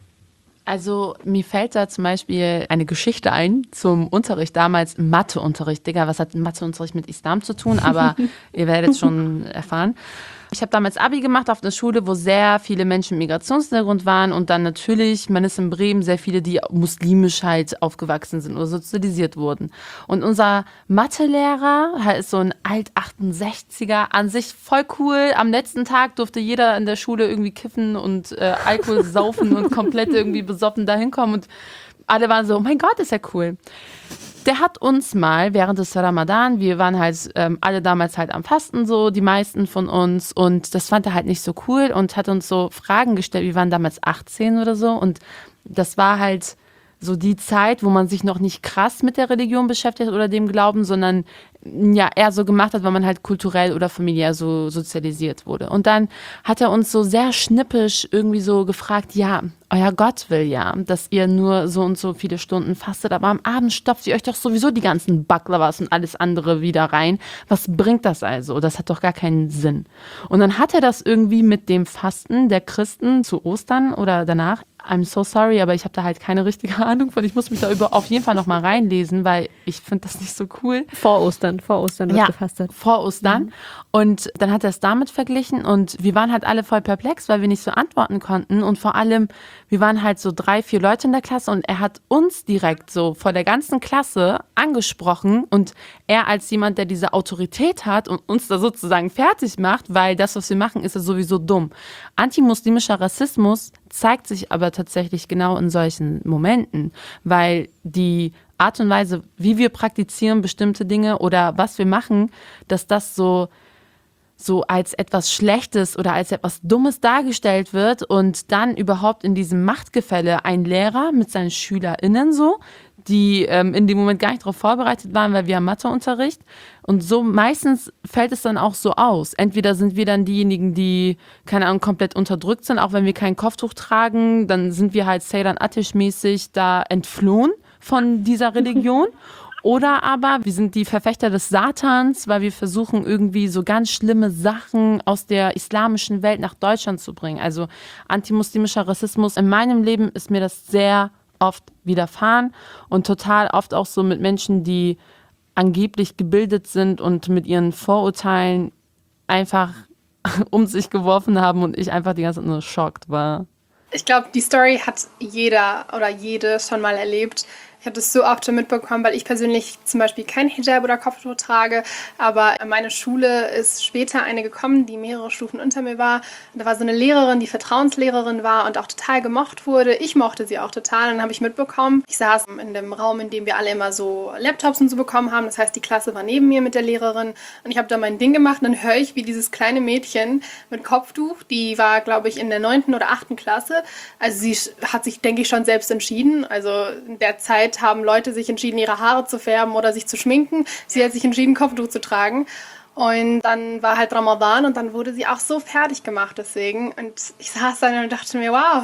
Also mir fällt da zum Beispiel eine Geschichte ein zum Unterricht, damals Matheunterricht. Digga, was hat Matheunterricht mit Islam zu tun? Aber ihr werdet es schon erfahren. Ich habe damals Abi gemacht auf einer Schule, wo sehr viele Menschen mit Migrationshintergrund waren und dann natürlich, man ist in Bremen, sehr viele, die muslimisch halt aufgewachsen sind oder sozialisiert wurden. Und unser Mathelehrer ist so ein Alt-68er, an sich voll cool. Am letzten Tag durfte jeder in der Schule irgendwie kiffen und Alkohol saufen und komplett irgendwie besoffen da hinkommen und alle waren so, oh mein Gott, ist ja cool. Der hat uns mal während des Ramadan, wir waren halt alle damals halt am Fasten so, die meisten von uns und das fand er halt nicht so cool und hat uns so Fragen gestellt, wir waren damals 18 oder so und das war halt so die Zeit, wo man sich noch nicht krass mit der Religion beschäftigt oder dem Glauben, sondern ja eher so gemacht hat, weil man halt kulturell oder familiär so sozialisiert wurde. Und dann hat er uns so sehr schnippisch irgendwie so gefragt, ja, euer Gott will ja, dass ihr nur so und so viele Stunden fastet, aber am Abend stopft ihr euch doch sowieso die ganzen Baklawas und alles andere wieder rein. Was bringt das also? Das hat doch gar keinen Sinn. Und dann hat er das irgendwie mit dem Fasten der Christen zu Ostern oder danach. I'm so sorry, aber ich habe da halt keine richtige Ahnung von. Ich muss mich da auf jeden Fall nochmal reinlesen, weil ich finde das nicht so cool. Vor Ostern wird gefastet. Vor Ostern. Mhm. Und dann hat er es damit verglichen und wir waren halt alle voll perplex, weil wir nicht so antworten konnten und vor allem, wir waren halt so 3, 4 Leute in der Klasse und er hat uns direkt so vor der ganzen Klasse angesprochen und er als jemand, der diese Autorität hat und uns da sozusagen fertig macht, weil das, was wir machen, ist ja sowieso dumm. Antimuslimischer Rassismus zeigt sich aber tatsächlich genau in solchen Momenten, weil die Art und Weise, wie wir praktizieren bestimmte Dinge oder was wir machen, dass das so als etwas Schlechtes oder als etwas Dummes dargestellt wird und dann überhaupt in diesem Machtgefälle ein Lehrer mit seinen SchülerInnen so, die in dem Moment gar nicht darauf vorbereitet waren, weil wir haben Matheunterricht und so meistens fällt es dann auch so aus. Entweder sind wir dann diejenigen, die, keine Ahnung, komplett unterdrückt sind, auch wenn wir kein Kopftuch tragen, dann sind wir halt Seyran Atish-mäßig da entflohen von dieser Religion. Oder aber wir sind die Verfechter des Satans, weil wir versuchen irgendwie so ganz schlimme Sachen aus der islamischen Welt nach Deutschland zu bringen. Also antimuslimischer Rassismus. In meinem Leben ist mir das sehr oft widerfahren und total oft auch so mit Menschen, die angeblich gebildet sind und mit ihren Vorurteilen einfach um sich geworfen haben und ich einfach die ganze Zeit nur schockt war. Ich glaube, die Story hat jeder oder jede schon mal erlebt. Ich habe das so oft schon mitbekommen, weil ich persönlich zum Beispiel kein Hijab oder Kopftuch trage, aber an meine Schule ist später eine gekommen, die mehrere Stufen unter mir war. Und da war so eine Lehrerin, die Vertrauenslehrerin war und auch total gemocht wurde. Ich mochte sie auch total und dann habe ich mitbekommen, ich saß in dem Raum, in dem wir alle immer so Laptops und so bekommen haben. Das heißt, die Klasse war neben mir mit der Lehrerin und ich habe da mein Ding gemacht und dann höre ich, wie dieses kleine Mädchen mit Kopftuch, die war, glaube ich, in der 9. oder 8. Klasse. Also sie hat sich, denke ich, schon selbst entschieden. Also in der Zeit haben Leute sich entschieden, ihre Haare zu färben oder sich zu schminken. Sie hat sich entschieden, Kopftuch zu tragen. Und dann war halt Ramadan und dann wurde sie auch so fertig gemacht deswegen. Und ich saß dann und dachte mir, wow,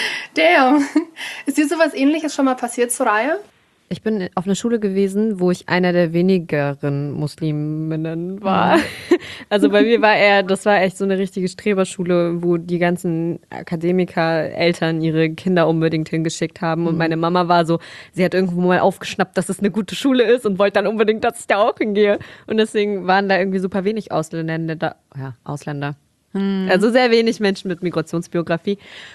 damn. Ist dir sowas Ähnliches schon mal passiert, Soraya? Ich bin auf einer Schule gewesen, wo ich einer der wenigeren Musliminnen war. Also bei mir das war echt so eine richtige Streberschule, wo die ganzen Akademiker-Eltern ihre Kinder unbedingt hingeschickt haben. Und meine Mama war so, sie hat irgendwo mal aufgeschnappt, dass es eine gute Schule ist und wollte dann unbedingt, dass ich da auch hingehe. Und deswegen waren da irgendwie super wenig Ausländer da. Ja, Ausländer. Also sehr wenig Menschen mit Migrationsbiografie.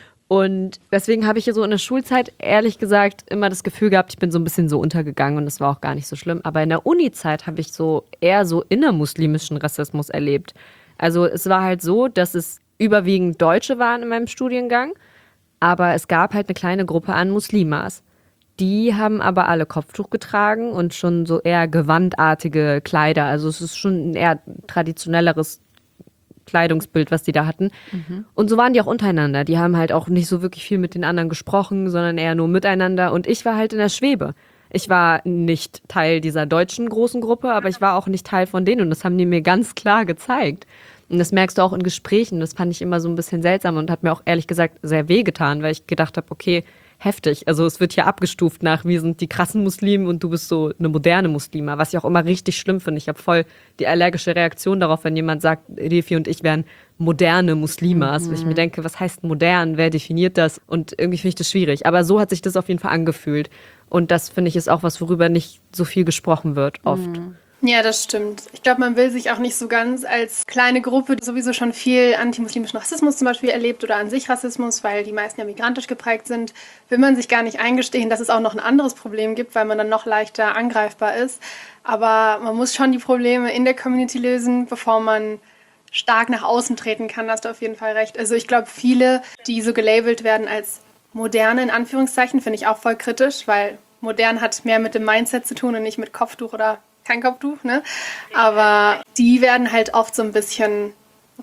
Und deswegen habe ich hier so in der Schulzeit, ehrlich gesagt, immer das Gefühl gehabt, ich bin so ein bisschen so untergegangen und das war auch gar nicht so schlimm. Aber in der Uni-Zeit habe ich so eher so innermuslimischen Rassismus erlebt. Also es war halt so, dass es überwiegend Deutsche waren in meinem Studiengang, aber es gab halt eine kleine Gruppe an Muslimas. Die haben aber alle Kopftuch getragen und schon so eher gewandartige Kleider. Also es ist schon ein eher traditionelleres Kleidungsbild, was die da hatten. Und so waren die auch untereinander. Die haben halt auch nicht so wirklich viel mit den anderen gesprochen, sondern eher nur miteinander. Und ich war halt in der Schwebe. Ich war nicht Teil dieser deutschen großen Gruppe, aber ich war auch nicht Teil von denen. Und das haben die mir ganz klar gezeigt. Und das merkst du auch in Gesprächen. Das fand ich immer so ein bisschen seltsam und hat mir auch ehrlich gesagt sehr wehgetan, weil ich gedacht habe, okay, heftig. Also es wird hier abgestuft nach, wir sind die krassen Muslime und du bist so eine moderne Muslima, was ich auch immer richtig schlimm finde. Ich habe voll die allergische Reaktion darauf, wenn jemand sagt, Refi und ich wären moderne Muslimas. Weil ich mir denke, was heißt modern? Wer definiert das? Und irgendwie finde ich das schwierig. Aber so hat sich das auf jeden Fall angefühlt. Und das, finde ich, ist auch was, worüber nicht so viel gesprochen wird, oft. Ja, das stimmt. Ich glaube, man will sich auch nicht so ganz als kleine Gruppe, die sowieso schon viel antimuslimischen Rassismus zum Beispiel erlebt oder an sich Rassismus, weil die meisten ja migrantisch geprägt sind, will man sich gar nicht eingestehen, dass es auch noch ein anderes Problem gibt, weil man dann noch leichter angreifbar ist. Aber man muss schon die Probleme in der Community lösen, bevor man stark nach außen treten kann. Da hast du auf jeden Fall recht. Also ich glaube, viele, die so gelabelt werden als moderne, in Anführungszeichen, finde ich auch voll kritisch, weil modern hat mehr mit dem Mindset zu tun und nicht mit Kopftuch oder kein Kopftuch, ne? Aber die werden halt oft so ein bisschen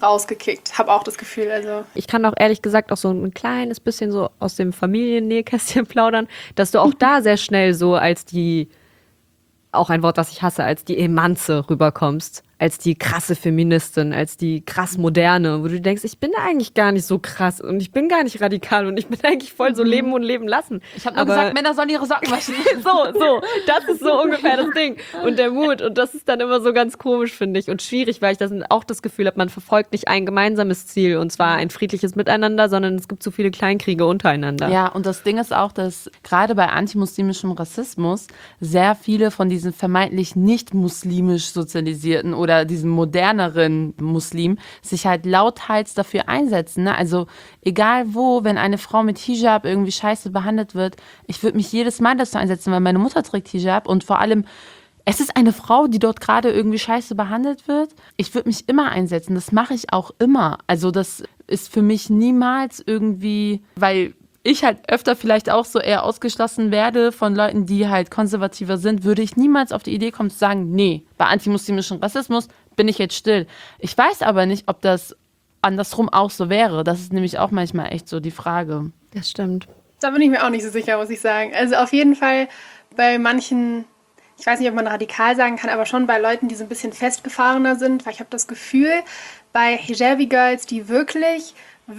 rausgekickt. Habe auch das Gefühl, also. Ich kann auch ehrlich gesagt auch so ein kleines bisschen so aus dem Familiennähkästchen plaudern, dass du auch da sehr schnell so als die, auch ein Wort, das ich hasse, als die Emanze rüberkommst. Als die krasse Feministin, als die krass Moderne, wo du denkst, ich bin eigentlich gar nicht so krass und ich bin gar nicht radikal und ich bin eigentlich voll so leben und leben lassen. Ich habe nur gesagt, Männer sollen ihre Socken waschen. Das ist so ungefähr das Ding. Und der Mut. Und das ist dann immer so ganz komisch, finde ich. Und schwierig, weil ich das auch das Gefühl habe, man verfolgt nicht ein gemeinsames Ziel und zwar ein friedliches Miteinander, sondern es gibt zu viele Kleinkriege untereinander. Ja, und das Ding ist auch, dass gerade bei antimuslimischem Rassismus sehr viele von diesen vermeintlich nicht muslimisch sozialisierten oder diesem moderneren Muslim sich halt lauthals dafür einsetzen. Ne? Also egal wo, wenn eine Frau mit Hijab irgendwie scheiße behandelt wird, ich würde mich jedes Mal dazu einsetzen, weil meine Mutter trägt Hijab und vor allem, es ist eine Frau, die dort gerade irgendwie scheiße behandelt wird. Ich würde mich immer einsetzen, das mache ich auch immer. Also das ist für mich niemals irgendwie, weil ich halt öfter vielleicht auch so eher ausgeschlossen werde von Leuten, die halt konservativer sind, würde ich niemals auf die Idee kommen zu sagen, nee, bei antimuslimischem Rassismus bin ich jetzt still. Ich weiß aber nicht, ob das andersrum auch so wäre. Das ist nämlich auch manchmal echt so die Frage. Das stimmt. Da bin ich mir auch nicht so sicher, muss ich sagen. Also auf jeden Fall bei manchen, ich weiß nicht, ob man radikal sagen kann, aber schon bei Leuten, die so ein bisschen festgefahrener sind, weil ich habe das Gefühl, bei Hijabi-Girls, die wirklich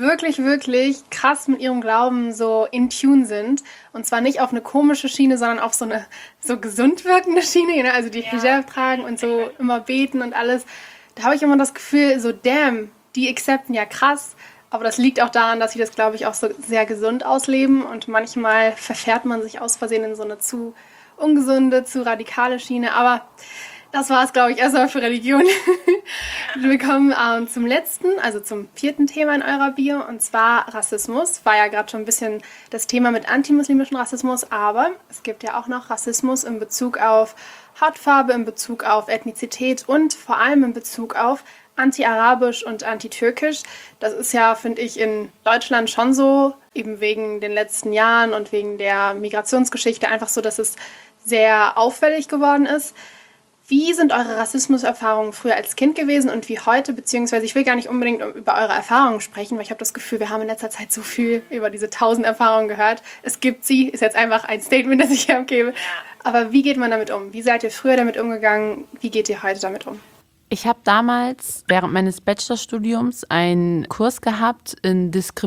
krass mit ihrem Glauben so in Tune sind. Und zwar nicht auf eine komische Schiene, sondern auf so eine so gesund wirkende Schiene. Also die Hijab tragen und so immer beten und alles. Da habe ich immer das Gefühl, so damn, die accepten ja krass. Aber das liegt auch daran, dass sie das, glaube ich, auch so sehr gesund ausleben. Und manchmal verfährt man sich aus Versehen in so eine zu ungesunde, zu radikale Schiene. Aber das war es, glaube ich, erstmal für Religion. Wir kommen zum letzten, also zum 4. Thema in eurer Bio, und zwar Rassismus. War ja gerade schon ein bisschen das Thema mit antimuslimischem Rassismus, aber es gibt ja auch noch Rassismus in Bezug auf Hautfarbe, in Bezug auf Ethnizität und vor allem in Bezug auf anti-arabisch und anti-türkisch. Das ist ja, finde ich, in Deutschland schon so, eben wegen den letzten Jahren und wegen der Migrationsgeschichte einfach so, dass es sehr auffällig geworden ist. Wie sind eure Rassismuserfahrungen früher als Kind gewesen und wie heute, beziehungsweise ich will gar nicht unbedingt über eure Erfahrungen sprechen, weil ich habe das Gefühl, wir haben in letzter Zeit so viel über diese 1000 Erfahrungen gehört. Es gibt sie, ist jetzt einfach ein Statement, das ich hier abgebe. Aber wie geht man damit um? Wie seid ihr früher damit umgegangen? Wie geht ihr heute damit um? Ich habe damals während meines Bachelorstudiums einen Kurs gehabt in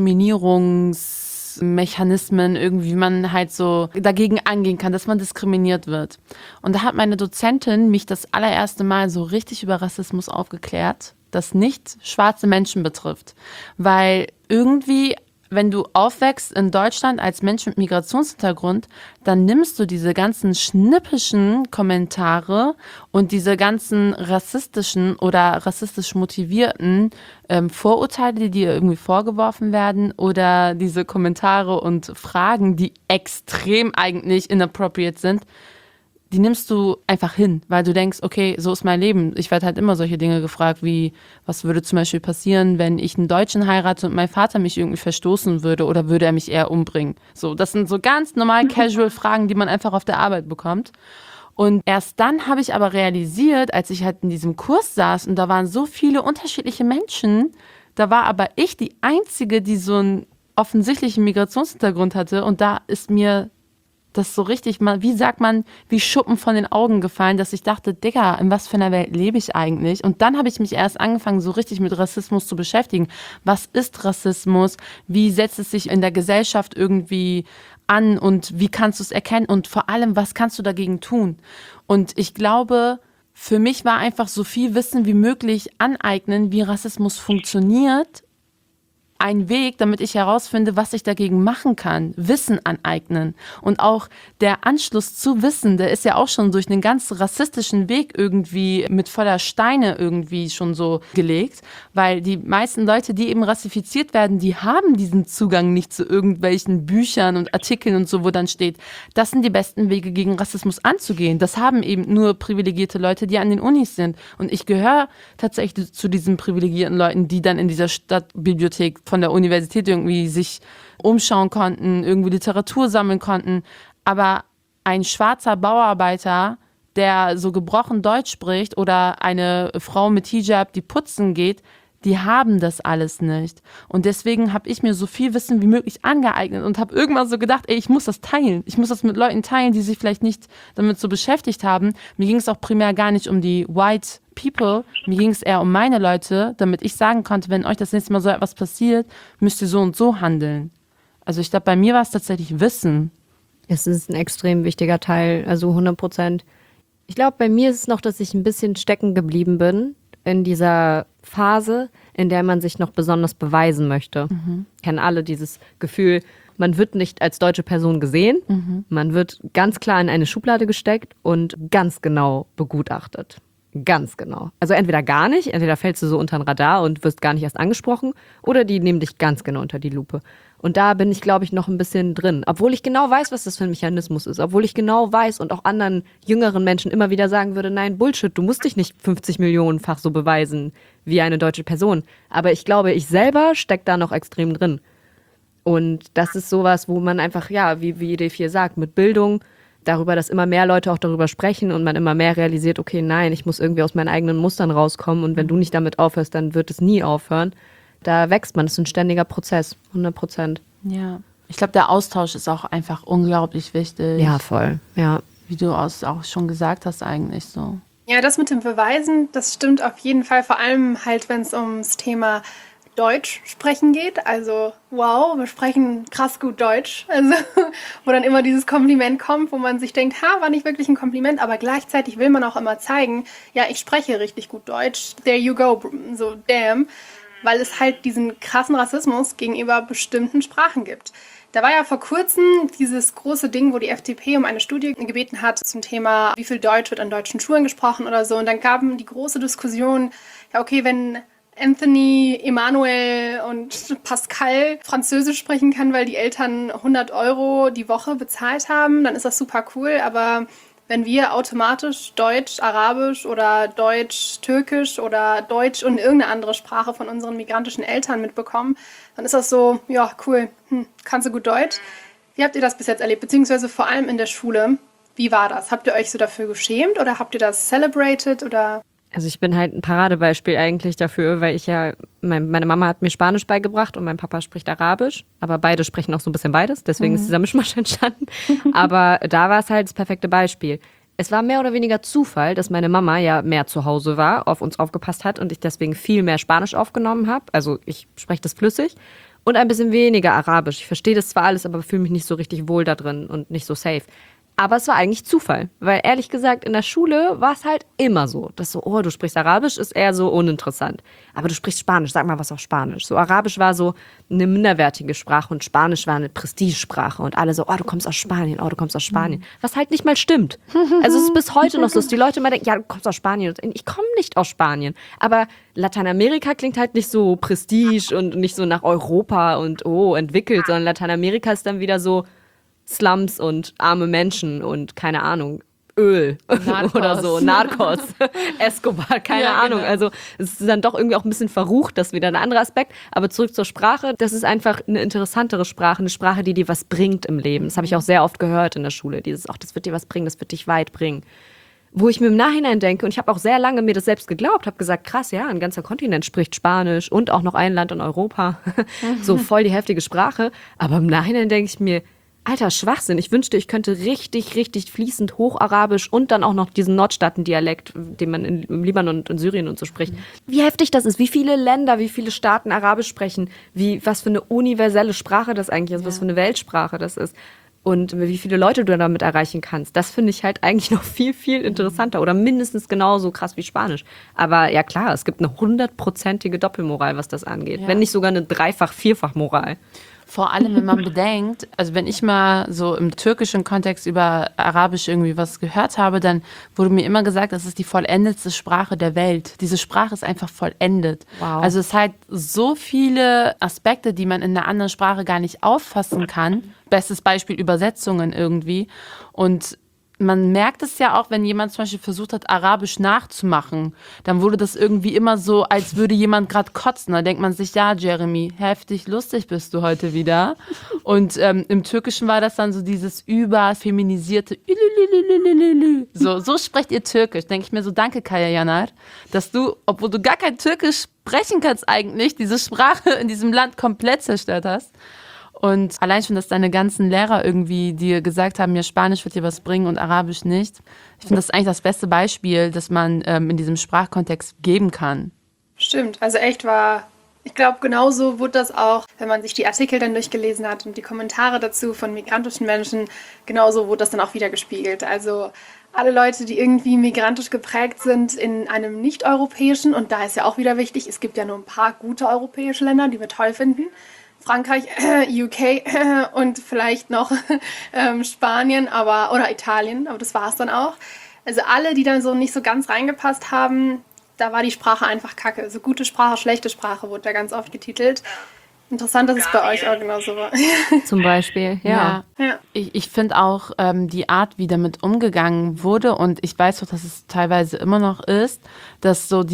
Diskriminierungsmechanismen, irgendwie wie man halt so dagegen angehen kann, dass man diskriminiert wird. Und da hat meine Dozentin mich das allererste Mal so richtig über Rassismus aufgeklärt, das nicht schwarze Menschen betrifft. Weil irgendwie, wenn du aufwächst in Deutschland als Mensch mit Migrationshintergrund, dann nimmst du diese ganzen schnippischen Kommentare und diese ganzen rassistischen oder rassistisch motivierten Vorurteile, die dir irgendwie vorgeworfen werden oder diese Kommentare und Fragen, die extrem eigentlich inappropriate sind, die nimmst du einfach hin, weil du denkst, okay, so ist mein Leben. Ich werde halt immer solche Dinge gefragt, wie, was würde zum Beispiel passieren, wenn ich einen Deutschen heirate und mein Vater mich irgendwie verstoßen würde oder würde er mich eher umbringen? So, das sind so ganz normal casual Fragen, die man einfach auf der Arbeit bekommt. Und erst dann habe ich aber realisiert, als ich halt in diesem Kurs saß und da waren so viele unterschiedliche Menschen, da war aber ich die Einzige, die so einen offensichtlichen Migrationshintergrund hatte und da ist mir das so richtig mal, wie sagt man, wie Schuppen von den Augen gefallen, dass ich dachte, Digga, in was für einer Welt lebe ich eigentlich? Und dann habe ich mich erst angefangen, so richtig mit Rassismus zu beschäftigen. Was ist Rassismus? Wie setzt es sich in der Gesellschaft irgendwie an und wie kannst du es erkennen? Und vor allem, was kannst du dagegen tun? Und ich glaube, für mich war einfach so viel Wissen wie möglich aneignen, wie Rassismus funktioniert, ein Weg, damit ich herausfinde, was ich dagegen machen kann. Wissen aneignen. Und auch der Anschluss zu Wissen, der ist ja auch schon durch einen ganz rassistischen Weg irgendwie mit voller Steine irgendwie schon so gelegt. Weil die meisten Leute, die eben rassifiziert werden, die haben diesen Zugang nicht zu irgendwelchen Büchern und Artikeln und so, wo dann steht, das sind die besten Wege, gegen Rassismus anzugehen. Das haben eben nur privilegierte Leute, die an den Unis sind. Und ich gehöre tatsächlich zu diesen privilegierten Leuten, die dann in dieser Stadtbibliothek von der Universität irgendwie sich umschauen konnten, irgendwie Literatur sammeln konnten. Aber ein schwarzer Bauarbeiter, der so gebrochen Deutsch spricht oder eine Frau mit Hijab, die putzen geht, die haben das alles nicht. Und deswegen habe ich mir so viel Wissen wie möglich angeeignet und habe irgendwann so gedacht, ey, ich muss das teilen. Ich muss das mit Leuten teilen, die sich vielleicht nicht damit so beschäftigt haben. Mir ging es auch primär gar nicht um die White People, mir ging es eher um meine Leute, damit ich sagen konnte, wenn euch das nächste Mal so etwas passiert, müsst ihr so und so handeln. Also ich glaube, bei mir war es tatsächlich Wissen. Es ist ein extrem wichtiger Teil, also 100%. Ich glaube, bei mir ist es noch, dass ich ein bisschen stecken geblieben bin in dieser Phase, in der man sich noch besonders beweisen möchte. Kennen alle dieses Gefühl, man wird nicht als deutsche Person gesehen, man wird ganz klar in eine Schublade gesteckt und ganz genau begutachtet. Ganz genau. Also entweder gar nicht, entweder fällst du so unter den Radar und wirst gar nicht erst angesprochen, oder die nehmen dich ganz genau unter die Lupe. Und da bin ich, glaube ich, noch ein bisschen drin. Obwohl ich genau weiß, was das für ein Mechanismus ist. Obwohl ich genau weiß und auch anderen jüngeren Menschen immer wieder sagen würde, nein, Bullshit, du musst dich nicht 50 Millionenfach so beweisen wie eine deutsche Person. Aber ich glaube, ich selber stecke da noch extrem drin. Und das ist sowas, wo man einfach, ja, wie D4 sagt, mit Bildung, darüber, dass immer mehr Leute auch darüber sprechen und man immer mehr realisiert, okay, nein, ich muss irgendwie aus meinen eigenen Mustern rauskommen und wenn du nicht damit aufhörst, dann wird es nie aufhören. Da wächst man, das ist ein ständiger Prozess, 100%. Ja, ich glaube, der Austausch ist auch einfach unglaublich wichtig. Ja, voll, ja. Wie du auch schon gesagt hast eigentlich so. Ja, das mit dem Beweisen, das stimmt auf jeden Fall, vor allem halt, wenn es ums Thema Deutsch sprechen geht. Also, wow, wir sprechen krass gut Deutsch. Also, wo dann immer dieses Kompliment kommt, wo man sich denkt, war nicht wirklich ein Kompliment, aber gleichzeitig will man auch immer zeigen, ja, ich spreche richtig gut Deutsch. There you go, so damn. Weil es halt diesen krassen Rassismus gegenüber bestimmten Sprachen gibt. Da war ja vor kurzem dieses große Ding, wo die FDP um eine Studie gebeten hat zum Thema, wie viel Deutsch wird an deutschen Schulen gesprochen oder so. Und dann gab es die große Diskussion, ja okay, wenn Anthony, Emmanuel und Pascal Französisch sprechen kann, weil die Eltern 100 € die Woche bezahlt haben, dann ist das super cool. Aber wenn wir automatisch Deutsch, Arabisch oder Deutsch, Türkisch oder Deutsch und irgendeine andere Sprache von unseren migrantischen Eltern mitbekommen, dann ist das so, ja, cool, kannst du gut Deutsch? Wie habt ihr das bis jetzt erlebt? Beziehungsweise vor allem in der Schule, wie war das? Habt ihr euch so dafür geschämt oder habt ihr das celebrated oder... Also ich bin halt ein Paradebeispiel eigentlich dafür, weil ich ja, meine Mama hat mir Spanisch beigebracht und mein Papa spricht Arabisch, aber beide sprechen auch so ein bisschen beides, deswegen ist dieser Mischmasch entstanden. Aber da war es halt das perfekte Beispiel. Es war mehr oder weniger Zufall, dass meine Mama ja mehr zu Hause war, auf uns aufgepasst hat und ich deswegen viel mehr Spanisch aufgenommen habe. Also ich spreche das flüssig und ein bisschen weniger Arabisch. Ich verstehe das zwar alles, aber fühle mich nicht so richtig wohl da drin und nicht so safe. Aber es war eigentlich Zufall, weil ehrlich gesagt in der Schule war es halt immer so, dass so, oh, du sprichst Arabisch, ist eher so uninteressant. Aber du sprichst Spanisch, sag mal was auf Spanisch. So Arabisch war so eine minderwertige Sprache und Spanisch war eine Prestigesprache und alle so, oh, du kommst aus Spanien, oh, du kommst aus Spanien. Was halt nicht mal stimmt. Also es ist bis heute noch so, dass die Leute immer denken, ja, du kommst aus Spanien. Ich komme nicht aus Spanien. Aber Lateinamerika klingt halt nicht so Prestige und nicht so nach Europa und oh, entwickelt, sondern Lateinamerika ist dann wieder so Slums und arme Menschen und keine Ahnung, Öl oder so, Narcos, Escobar, keine Ahnung. Genau. Also es ist dann doch irgendwie auch ein bisschen verrucht, das ist wieder ein anderer Aspekt. Aber zurück zur Sprache, das ist einfach eine interessantere Sprache, eine Sprache, die dir was bringt im Leben. Das habe ich auch sehr oft gehört in der Schule, dieses, ach, das wird dir was bringen, das wird dich weit bringen. Wo ich mir im Nachhinein denke, und ich habe auch sehr lange mir das selbst geglaubt, habe gesagt, krass, ja, ein ganzer Kontinent spricht Spanisch und auch noch ein Land in Europa. So voll die heftige Sprache. Aber im Nachhinein denke ich mir, alter Schwachsinn, ich wünschte, ich könnte richtig, richtig fließend Hocharabisch und dann auch noch diesen Nordstaaten-Dialekt, den man im Libanon und in Syrien und so spricht. Wie heftig das ist, wie viele Länder, wie viele Staaten Arabisch sprechen, was für eine universelle Sprache das eigentlich ist, was für eine Weltsprache das ist. Und wie viele Leute du damit erreichen kannst, das finde ich halt eigentlich noch viel, viel interessanter oder mindestens genauso krass wie Spanisch. Aber ja klar, es gibt eine 100%ige Doppelmoral, was das angeht. Ja. Wenn nicht sogar eine Dreifach-, Vierfach-Moral. Vor allem, wenn man bedenkt, also wenn ich mal so im türkischen Kontext über Arabisch irgendwie was gehört habe, dann wurde mir immer gesagt, das ist die vollendetste Sprache der Welt. Diese Sprache ist einfach vollendet. Wow. Also es hat so viele Aspekte, die man in einer anderen Sprache gar nicht auffassen kann. Bestes Beispiel Übersetzungen irgendwie. Und man merkt es ja auch, wenn jemand zum Beispiel versucht hat, Arabisch nachzumachen, dann wurde das irgendwie immer so, als würde jemand gerade kotzen. Da denkt man sich, ja, Jeremy, heftig lustig bist du heute wieder. Und im Türkischen war das dann so dieses überfeminisierte so sprecht ihr Türkisch. Denke ich mir so, danke Kaya Yanar, dass du, obwohl du gar kein Türkisch sprechen kannst eigentlich, diese Sprache in diesem Land komplett zerstört hast. Und allein schon, dass deine ganzen Lehrer irgendwie dir gesagt haben, ja, Spanisch wird dir was bringen und Arabisch nicht. Ich finde, das ist eigentlich das beste Beispiel, das man in diesem Sprachkontext geben kann. Stimmt, also echt ich glaube, genauso wurde das auch, wenn man sich die Artikel dann durchgelesen hat und die Kommentare dazu von migrantischen Menschen, genauso wurde das dann auch wieder gespiegelt. Also alle Leute, die irgendwie migrantisch geprägt sind in einem nicht-europäischen, und da ist ja auch wieder wichtig, es gibt ja nur ein paar gute europäische Länder, die wir toll finden, Frankreich, UK und vielleicht noch Spanien oder Italien, aber das war es dann auch. Also alle, die dann so nicht so ganz reingepasst haben, da war die Sprache einfach kacke. Also gute Sprache, schlechte Sprache wurde da ganz oft getitelt. Interessant, dass es bei euch auch genauso war. Zum Beispiel, ja. Ich finde auch die Art, wie damit umgegangen wurde, und ich weiß auch, dass es teilweise immer noch ist, dass so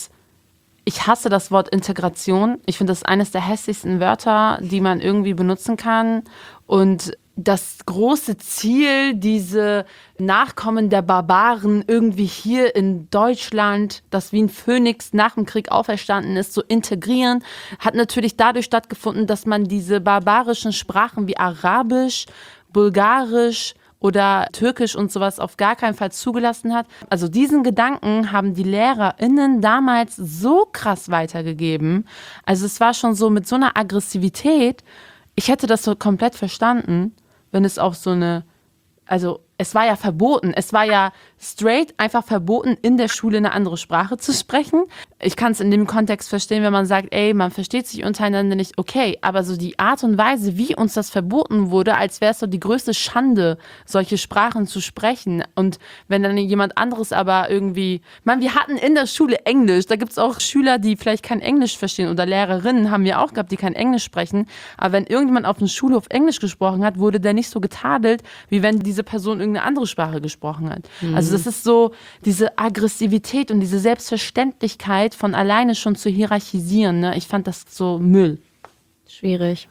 ich hasse das Wort Integration. Ich finde, das ist eines der hässlichsten Wörter, die man irgendwie benutzen kann. Und das große Ziel, diese Nachkommen der Barbaren irgendwie hier in Deutschland, das wie ein Phönix nach dem Krieg auferstanden ist, zu integrieren, hat natürlich dadurch stattgefunden, dass man diese barbarischen Sprachen wie Arabisch, Bulgarisch oder Türkisch und sowas auf gar keinen Fall zugelassen hat. Also diesen Gedanken haben die LehrerInnen damals so krass weitergegeben. Also es war schon so mit so einer Aggressivität. Ich hätte das so komplett verstanden, wenn es auch also es war ja verboten. Es war ja straight einfach verboten, in der Schule eine andere Sprache zu sprechen. Ich kann es in dem Kontext verstehen, wenn man sagt, ey, man versteht sich untereinander nicht, okay. Aber so die Art und Weise, wie uns das verboten wurde, als wäre es so die größte Schande, solche Sprachen zu sprechen. Und wenn dann jemand anderes aber irgendwie, wir hatten in der Schule Englisch. Da gibt es auch Schüler, die vielleicht kein Englisch verstehen, oder Lehrerinnen haben wir auch gehabt, die kein Englisch sprechen. Aber wenn irgendjemand auf dem Schulhof Englisch gesprochen hat, wurde der nicht so getadelt, wie wenn diese Person irgendeine andere Sprache gesprochen hat. Also das ist so diese Aggressivität und diese Selbstverständlichkeit von alleine schon zu hierarchisieren. Ne? Ich fand das so Müll. Schwierig.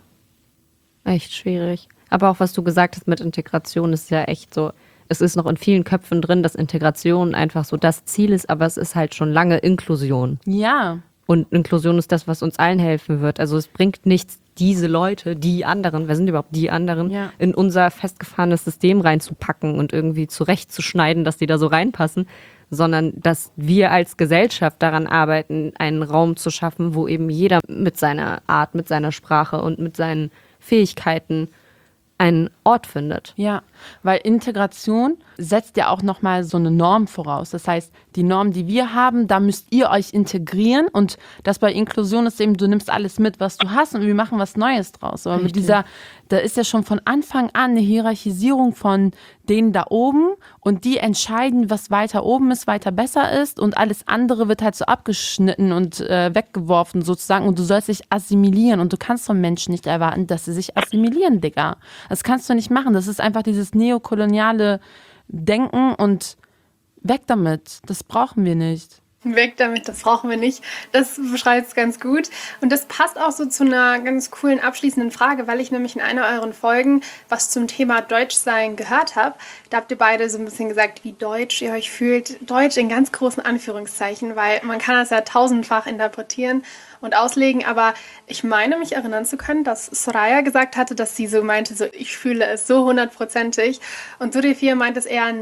Echt schwierig. Aber auch was du gesagt hast mit Integration ist ja echt so, es ist noch in vielen Köpfen drin, dass Integration einfach so das Ziel ist, aber es ist halt schon lange Inklusion. Ja. Und Inklusion ist das, was uns allen helfen wird. Also es bringt nichts, diese Leute, die anderen, wer sind überhaupt die anderen, in unser festgefahrenes System reinzupacken und irgendwie zurechtzuschneiden, dass die da so reinpassen, sondern dass wir als Gesellschaft daran arbeiten, einen Raum zu schaffen, wo eben jeder mit seiner Art, mit seiner Sprache und mit seinen Fähigkeiten einen Ort findet. Ja, weil Integration setzt ja auch nochmal so eine Norm voraus. Das heißt, die Norm, die wir haben, da müsst ihr euch integrieren, und das bei Inklusion ist eben, du nimmst alles mit, was du hast, und wir machen was Neues draus. Aber mit da ist ja schon von Anfang an eine Hierarchisierung von denen da oben, und die entscheiden, was weiter oben ist, weiter besser ist, und alles andere wird halt so abgeschnitten und weggeworfen sozusagen, und du sollst dich assimilieren, und du kannst von Menschen nicht erwarten, dass sie sich assimilieren, Digga. Das kannst du nicht machen. Das ist einfach dieses neokoloniale Denken, und weg damit. Das brauchen wir nicht. Weg damit, das brauchen wir nicht. Das beschreibt es ganz gut. Und das passt auch so zu einer ganz coolen abschließenden Frage, weil ich nämlich in einer euren Folgen was zum Thema Deutschsein gehört habe. Da habt ihr beide so ein bisschen gesagt, wie deutsch ihr euch fühlt. Deutsch in ganz großen Anführungszeichen, weil man kann das ja tausendfach interpretieren und auslegen. Aber ich meine, mich erinnern zu können, dass Soraya gesagt hatte, dass sie so meinte, so ich fühle es so 100%. Und Zurifia meint es eher,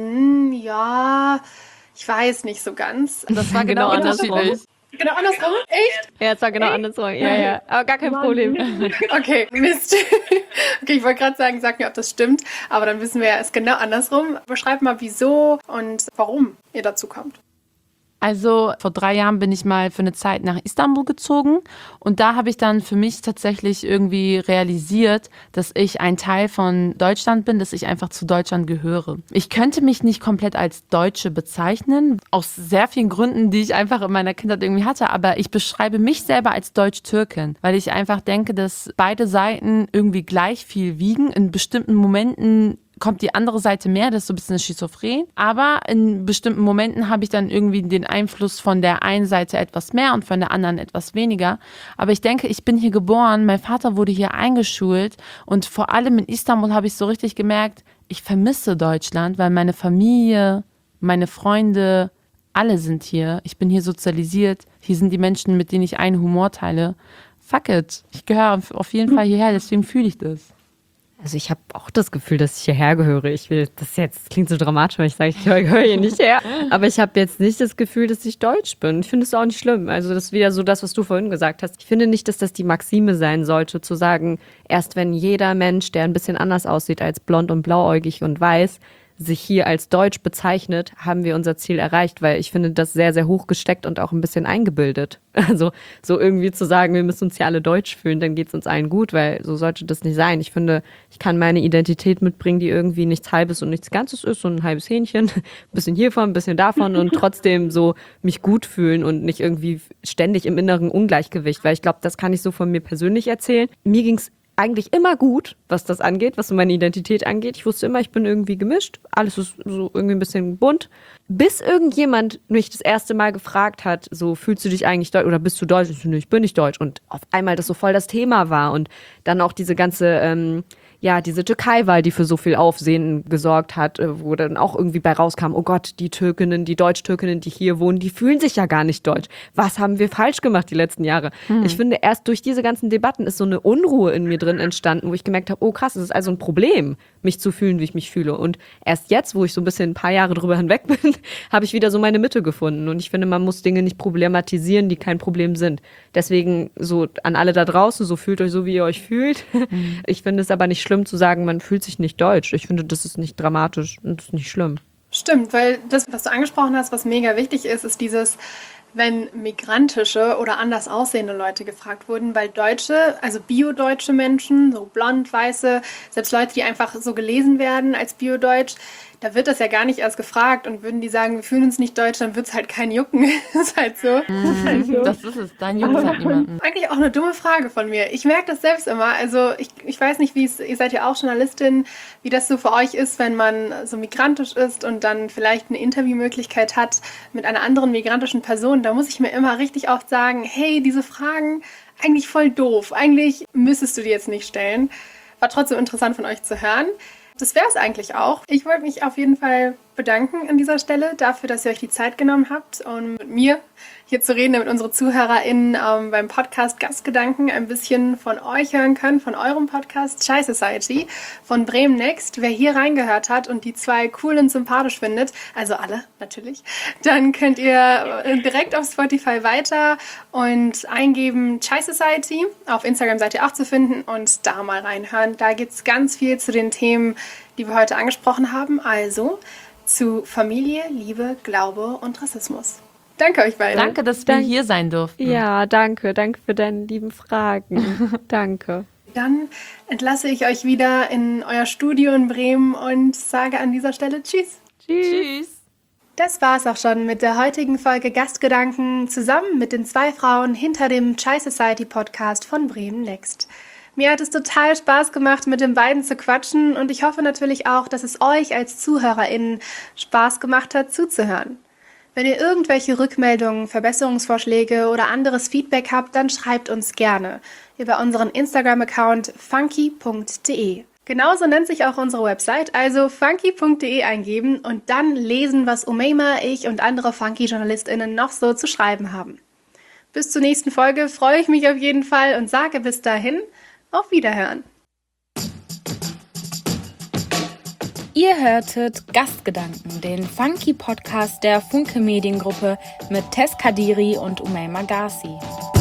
ja, ich weiß nicht so ganz. Das war genau andersrum. Genau andersrum? Echt? Ja, es war genau andersrum. Ja. Aber gar kein Problem. Okay, Mist. Okay, ich wollte gerade sagen, sag mir, ob das stimmt. Aber dann wissen wir ja, es ist genau andersrum. Beschreibt mal, wieso und warum ihr dazu kommt. Also vor 3 Jahren bin ich mal für eine Zeit nach Istanbul gezogen, und da habe ich dann für mich tatsächlich irgendwie realisiert, dass ich ein Teil von Deutschland bin, dass ich einfach zu Deutschland gehöre. Ich könnte mich nicht komplett als Deutsche bezeichnen, aus sehr vielen Gründen, die ich einfach in meiner Kindheit irgendwie hatte, aber ich beschreibe mich selber als Deutsch-Türkin, weil ich einfach denke, dass beide Seiten irgendwie gleich viel wiegen. In bestimmten Momenten kommt die andere Seite mehr, das ist so ein bisschen schizophren. Aber in bestimmten Momenten habe ich dann irgendwie den Einfluss von der einen Seite etwas mehr und von der anderen etwas weniger. Aber ich denke, ich bin hier geboren, mein Vater wurde hier eingeschult und vor allem in Istanbul habe ich so richtig gemerkt, ich vermisse Deutschland, weil meine Familie, meine Freunde, alle sind hier. Ich bin hier sozialisiert. Hier sind die Menschen, mit denen ich einen Humor teile. Fuck it. Ich gehöre auf jeden Fall hierher, deswegen fühle ich das. Also ich habe auch das Gefühl, dass ich hierher gehöre. Das klingt so dramatisch, wenn ich sage, ich gehöre hier nicht her. Aber ich habe jetzt nicht das Gefühl, dass ich deutsch bin. Ich finde es auch nicht schlimm. Also das ist wieder so das, was du vorhin gesagt hast. Ich finde nicht, dass das die Maxime sein sollte, zu sagen, erst wenn jeder Mensch, der ein bisschen anders aussieht als blond und blauäugig und weiß, sich hier als deutsch bezeichnet, haben wir unser Ziel erreicht, weil ich finde das sehr, sehr hoch gesteckt und auch ein bisschen eingebildet. Also so irgendwie zu sagen, wir müssen uns hier alle deutsch fühlen, dann geht es uns allen gut, weil so sollte das nicht sein. Ich finde, ich kann meine Identität mitbringen, die irgendwie nichts Halbes und nichts Ganzes ist, so ein halbes Hähnchen, ein bisschen hiervon, ein bisschen davon und trotzdem so mich gut fühlen und nicht irgendwie ständig im inneren Ungleichgewicht, weil ich glaube, das kann ich so von mir persönlich erzählen. Mir ging's eigentlich immer gut, was das angeht, was so meine Identität angeht. Ich wusste immer, ich bin irgendwie gemischt. Alles ist so irgendwie ein bisschen bunt. Bis irgendjemand mich das erste Mal gefragt hat, so, fühlst du dich eigentlich deutsch oder bist du deutsch? Ich so, nee, ich bin nicht deutsch. Und auf einmal das so voll das Thema war. Und dann auch diese ganze, diese Türkei-Wahl, die für so viel Aufsehen gesorgt hat, wo dann auch irgendwie bei rauskam, oh Gott, die Türkinnen, die Deutsch-Türkinnen, die hier wohnen, die fühlen sich ja gar nicht deutsch. Was haben wir falsch gemacht die letzten Jahre? Ich finde, erst durch diese ganzen Debatten ist so eine Unruhe in mir drin entstanden, wo ich gemerkt habe, oh krass, es ist also ein Problem, mich zu fühlen, wie ich mich fühle. Und erst jetzt, wo ich so ein bisschen ein paar Jahre drüber hinweg bin, habe ich wieder so meine Mitte gefunden. Und ich finde, man muss Dinge nicht problematisieren, die kein Problem sind. Deswegen so an alle da draußen, so fühlt euch so, wie ihr euch fühlt. Ich finde es aber nicht schlimm zu sagen, man fühlt sich nicht deutsch. Ich finde, das ist nicht dramatisch und das ist nicht schlimm. Stimmt, weil das, was du angesprochen hast, was mega wichtig ist, ist dieses, wenn migrantische oder anders aussehende Leute gefragt wurden, weil Deutsche, also biodeutsche Menschen, so blond, weiße, selbst Leute, die einfach so gelesen werden als biodeutsch, da wird das ja gar nicht erst gefragt und würden die sagen, wir fühlen uns nicht deutsch, dann wird es halt keinen jucken. Das ist halt so. Das ist es, dann juckt es halt niemanden. Eigentlich auch eine dumme Frage von mir. Ich merke das selbst immer. Also ich weiß nicht, ihr seid ja auch Journalistin, wie das so für euch ist, wenn man so migrantisch ist und dann vielleicht eine Interviewmöglichkeit hat mit einer anderen migrantischen Person. Da muss ich mir immer richtig oft sagen, hey, diese Fragen, eigentlich voll doof. Eigentlich müsstest du die jetzt nicht stellen. War trotzdem interessant von euch zu hören. Das wäre es eigentlich auch. Ich wollte mich auf jeden Fall bedanken an dieser Stelle dafür, dass ihr euch die Zeit genommen habt, um mit mir hier zu reden, damit unsere ZuhörerInnen beim Podcast Gastgedanken ein bisschen von euch hören können, von eurem Podcast Chai Society von Bremen Next. Wer hier reingehört hat und die zwei cool und sympathisch findet, also alle natürlich, dann könnt ihr direkt auf Spotify weiter und eingeben Chai Society. Auf Instagram seid ihr auch zu finden und da mal reinhören. Da gibt es ganz viel zu den Themen, die wir heute angesprochen haben. Also zu Familie, Liebe, Glaube und Rassismus. Danke euch beiden. Danke, dass wir hier sein durften. Ja, danke. Danke für deine lieben Fragen. Danke. Dann entlasse ich euch wieder in euer Studio in Bremen und sage an dieser Stelle Tschüss. Tschüss. Das war's auch schon mit der heutigen Folge Gastgedanken zusammen mit den zwei Frauen hinter dem Chai Society Podcast von Bremen Next. Mir hat es total Spaß gemacht, mit den beiden zu quatschen und ich hoffe natürlich auch, dass es euch als ZuhörerInnen Spaß gemacht hat, zuzuhören. Wenn ihr irgendwelche Rückmeldungen, Verbesserungsvorschläge oder anderes Feedback habt, dann schreibt uns gerne über unseren Instagram-Account funky.de. Genauso nennt sich auch unsere Website, also funky.de eingeben und dann lesen, was Umeima, ich und andere Funky-JournalistInnen noch so zu schreiben haben. Bis zur nächsten Folge freue ich mich auf jeden Fall und sage bis dahin auf Wiederhören. Ihr hörtet Gastgedanken, den Funky-Podcast der Funke Mediengruppe mit Tess Kadiri und Umeima Garci.